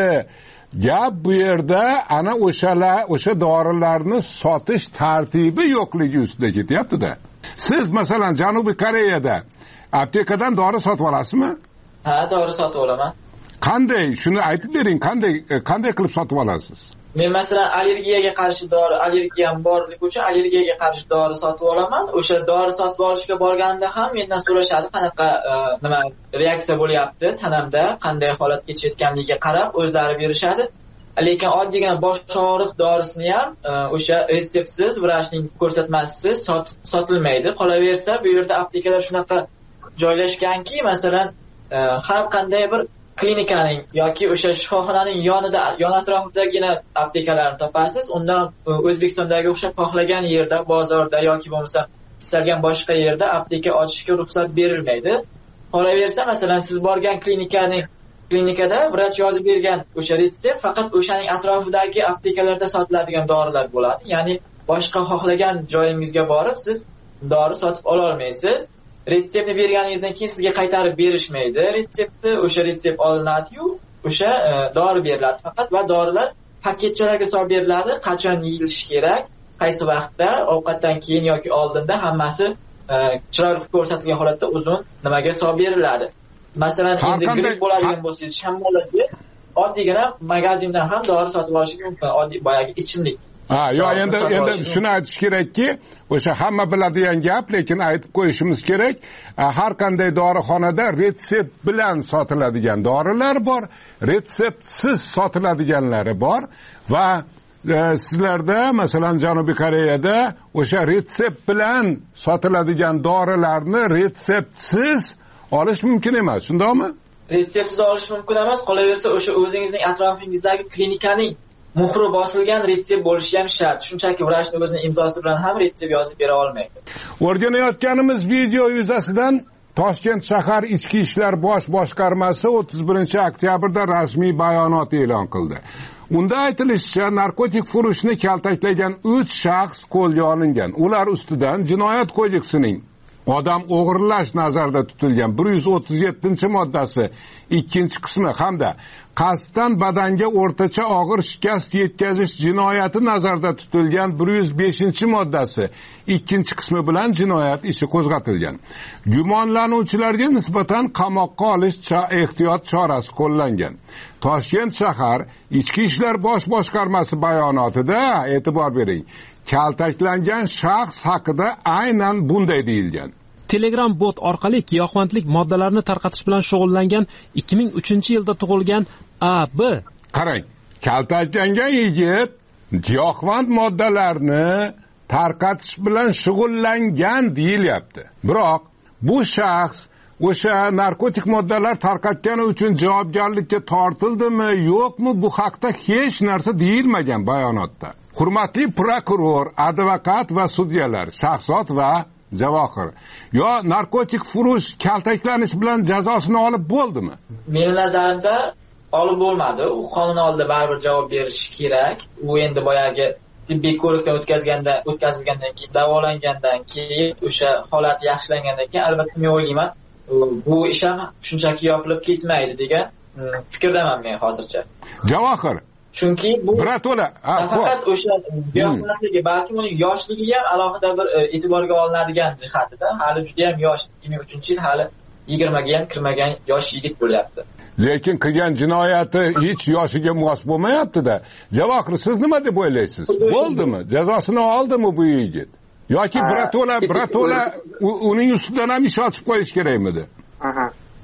Gap bu yerda ana o'shalar, o'sha dorilarni sotish tartibi yo'qligi ustida ketyapti-da. Siz masalan Janubiy Koreyada aptekadan dori sotib olasizmi? Ha, dori sotib olaman. Qanday? Shuni aytib bering, qanday qanday qilib sotib olasiz? Men masalan allergiyaga qarshi dori, allergiyam borligi uchun allergiyaga qarshi dori sotib olaman. O'sha dori sotib olishga borganimda ham mendan so'rashadi, qanaqa nima reaksiya bo'lyapti tanamda, qanday holat kechayotganligiga qarab o'zlari berishadi. Lekin oddiygina bosh og'riq dorisini ham o'sha retseptsiz, vrachning ko'rsatmasisiz sotilmaydi. Qolaversa, bu yerda aptekalar shunaqa joylashganki, masalan, har qanday bir klinikaning yoki o'sha shifoxonaning yonida, yon atrofidagina aptekalarni topasiz. Undan O'zbekistondagi o'xshab xohlagan yerda, bozorda yoki bo'lmasa istalgan boshqa yerda apteka ochishga ruxsat berilmaydi. Qolaversa, masalan, siz borgan klinikaning klinikada vrach yozib bergan o'sha retsept faqat o'shaning atrofidagi aptekalarda sotiladigan dorilar bo'ladi. Ya'ni boshqa xohlagan joyingizga borib siz dori sotib ola olmaysiz. Retseptni berganingizdan keyin sizga qaytarib berishmaydi. Retseptni o'sha retsept olinadi-yu, o'sha dori beriladi faqat va dorilar paketchalarga solib beriladi. Qachon yeyilishi kerak, qaysi vaqtda, ovqatdan keyin yoki oldinda hammasi chiroyli ko'rsatilgan holatda uzun nimaga solib beriladi. Masalan, endi gripp bo'ladigan bo'lsangiz, shamollasangiz, oddiygina magazindan ham dori sotib olishingiz mumkin, oddiy boyagi ichimlik. Ha, yo endi endi shuni aytish kerakki, o'sha hamma biladigan gap, lekin aytib qo'yishimiz kerak. Har qanday dorixonada retsept bilan sotiladigan dorilar bor, retseptsiz sotiladiganlari bor va e, sizlarda masalan Janubiy Koreyada o'sha retsept bilan sotiladigan dorilarni retseptsiz olish mumkin emas, shundaymi? Retseptsiz olish mumkin emas, qolaversa o'sha o'zingizning atrofingizdagi klinikaning muhri bosilgan retsept bo'lishi ham shart. Shunchaki vrachning o'zining imzosi bilan ham retsept yozib bera olmaydi. O'rganayotganimiz video yuzasidan Toshkent shahar Ichki ishlar bosh boshqarmasi o'ttiz birinchi oktyabrda rasmiy bayonot e'lon qildi. Unda aytilishicha, narkotik furushni kaltaklagan uch shaxs qo'lga olingan. Ular ustidan Jinoyat kodeksining odam o'g'irlash nazarda tutilgan bir yuz o'ttiz yettinchi moddasi ikkinchi qismi hamda qasddan badanga o'rtacha og'ir shikast yetkazish jinoyati nazarda tutilgan bir yuz beshinchi moddasi ikkinchi qismi bilan jinoyat ishi qo'zg'atilgan. Gumonlanuvchilarga nisbatan qamoqqa olish ehtiyot chorasi qo'llangan. Toshkent shahar Ichki ishlar bosh boshqarmasi bayonotida e'tibor bering, kaltaklangan shaxs haqida aynan bunday deyilgan. Telegram bot orqali giyohvandlik moddalarini tarqatish bilan shug'ullangan ikki ming uchinchi yilda tug'ilgan A B. Qarang, kaltaklangan yigit giyohvand moddalarni tarqatish bilan shug'ullangan deyilyapti. Biroq bu shaxs o'sha narkotik moddalar tarqatgani uchun javobgarlikka tortildimi, yo'qmi, bu haqda hech narsa deyilmagan bayonotda. Hurmatli prokuror, advokat va sudyalar, Shahzod va Javohir, yo narkotik furush kaltaklanish bilan jazosini olib bo'ldimi? Mening nazarimda olib bo'lmadi. U qonun oldida baribir javob berishi kerak. U endi boyagi tibbiy ko'rikdan o'tkazganda, o'tkazilgandan keyin, davolangandan keyin, o'sha holat yaxshilangandan keyin albatta men o'ylayman, bu ish ham shunchaki yopilib ketmaydi degan fikrdaman men hozircha. Javohir, chunki bu birato'la faqat o'sha giyohvandligi, balki uning yoshligi ham alohida bir e'tiborga olinadigan jihatida. Hali juda ham yosh, ikki ming uchinchi yil, hali yigirmaga ham kirmagan yosh yigit bo'lyapti. Lekin qilgan jinoyati hech yoshiga mos bo'lmayapti-da. Javohir, siz nima deb o'ylaysiz? Bo'ldimi? Jazosini oldimi bu yigit? Yoki birato'la birato'la uning ustidan ham ish ochib qo'yish kerakmidi? Aha.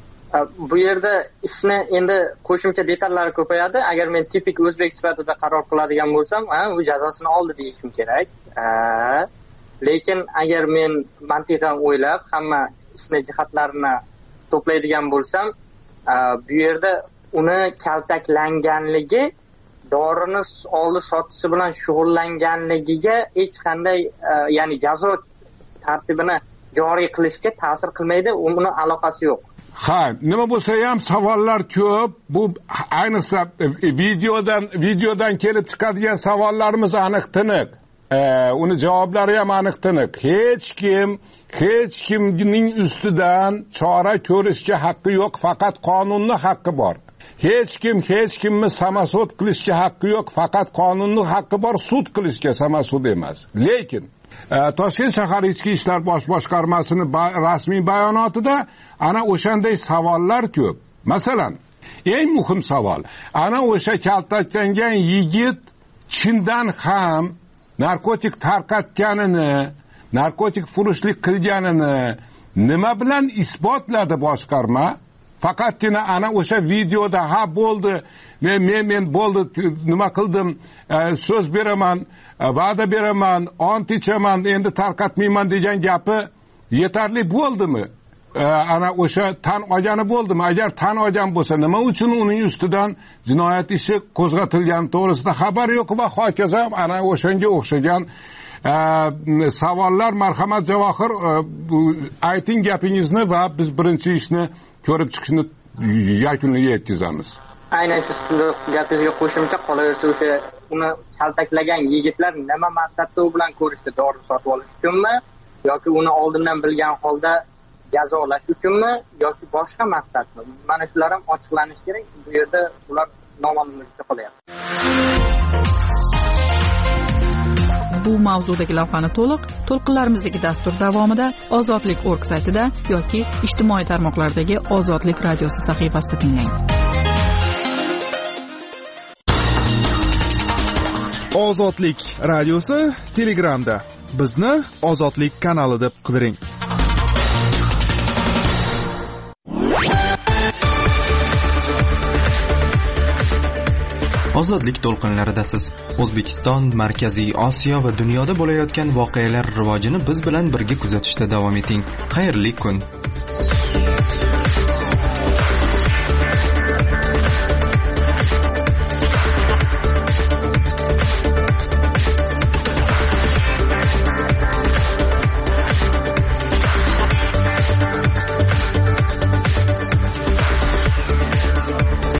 Bu yerda ishni endi qo'shimcha detallari ko'payadi. Agar men tipik o'zbek sifatida qaror qiladigan bo'lsam, ha, u jazosini oldi deyishim kerak. Lekin agar men mantiqan o'ylab, hamma ishni jihatlarini to'playdigan bo'lsam, bu yerda uni kaltaklanganligi, dorini oldi sotishi bilan shug'ullanganligiga hech qanday, ya'ni jazo tartibini joriy qilishga ta'sir qilmaydi, uni aloqasi yo'q. Ha, nima bo'lsa ham savollar ko'p. Bu ayniqsa videodan videodan kelib chiqadigan savollarimiz aniq tiniq. uni javoblari ham aniq tiniq. Hech kim hech kimning ustidan chora ko'rishga haqqi yo'q, faqat qonunning haqqi bor. Hech kim hech kimni samasud qilishga haqqi yo'q, faqat qonunning haqqi bor, sud qilishga, samasud emas. Lekin Toshkent shahar ichki ishlar bosh boshqarmasining rasmiy bayonotida ana o'shanday savollar ko'p. Masalan, eng muhim savol, ana o'sha kaltaklangan yigit chindan ham narkotik tarqatganini, narkotik furushlik qilganini nima bilan isbotladi boshqarma? Faqatgina ana o'sha videoda ha bo'ldi, men men men bo'ldi, nima qildim, so'z beraman, va'da beraman, ont ichaman, endi tarqatmayman degan gapi yetarli bo'ldimi? Ana o'sha tan olgani bo'ldimi? Agar tan olgan bo'lsa, nima uchun uning ustidan jinoyat ishi qo'zg'atilgani to'g'risida xabar yo'q va hokazo ana o'shanga o'xshagan savollar. Marhamat Javohir, ayting gapingizni va biz birinchi ishni ko'rib chiqishni yakuniga yetkazamiz. Aynan shu gapingizga qo'shimcha qolaversa, o'sha uni kaltaklagan yigitlar nima maqsadda u bilan ko'rishdi? Dori sotib olish uchunmi yoki uni oldindan bilgan holda jazolash uchunmi yoki boshqa maqsadmi? Mana shular ham ochiqlanishi kerak. Bu yerda ular noma'lumlikda qolyapti. Bu mavzudagi lavhani to'liq to'lqinlarimizdagi dastur davomida ozodlik nokta org saytida yoki ijtimoiy tarmoqlardagi Ozodlik radiosi sahifasida tinglang. Ozodlik radiosi Telegramda. Bizni Ozodlik kanali deb qidiring. Ozodlik to'lqinlaridasiz. O'zbekiston, Markaziy Osiyo va dunyoda bo'layotgan voqealar rivojini biz bilan birga kuzatishda davom eting. Xayrli kun.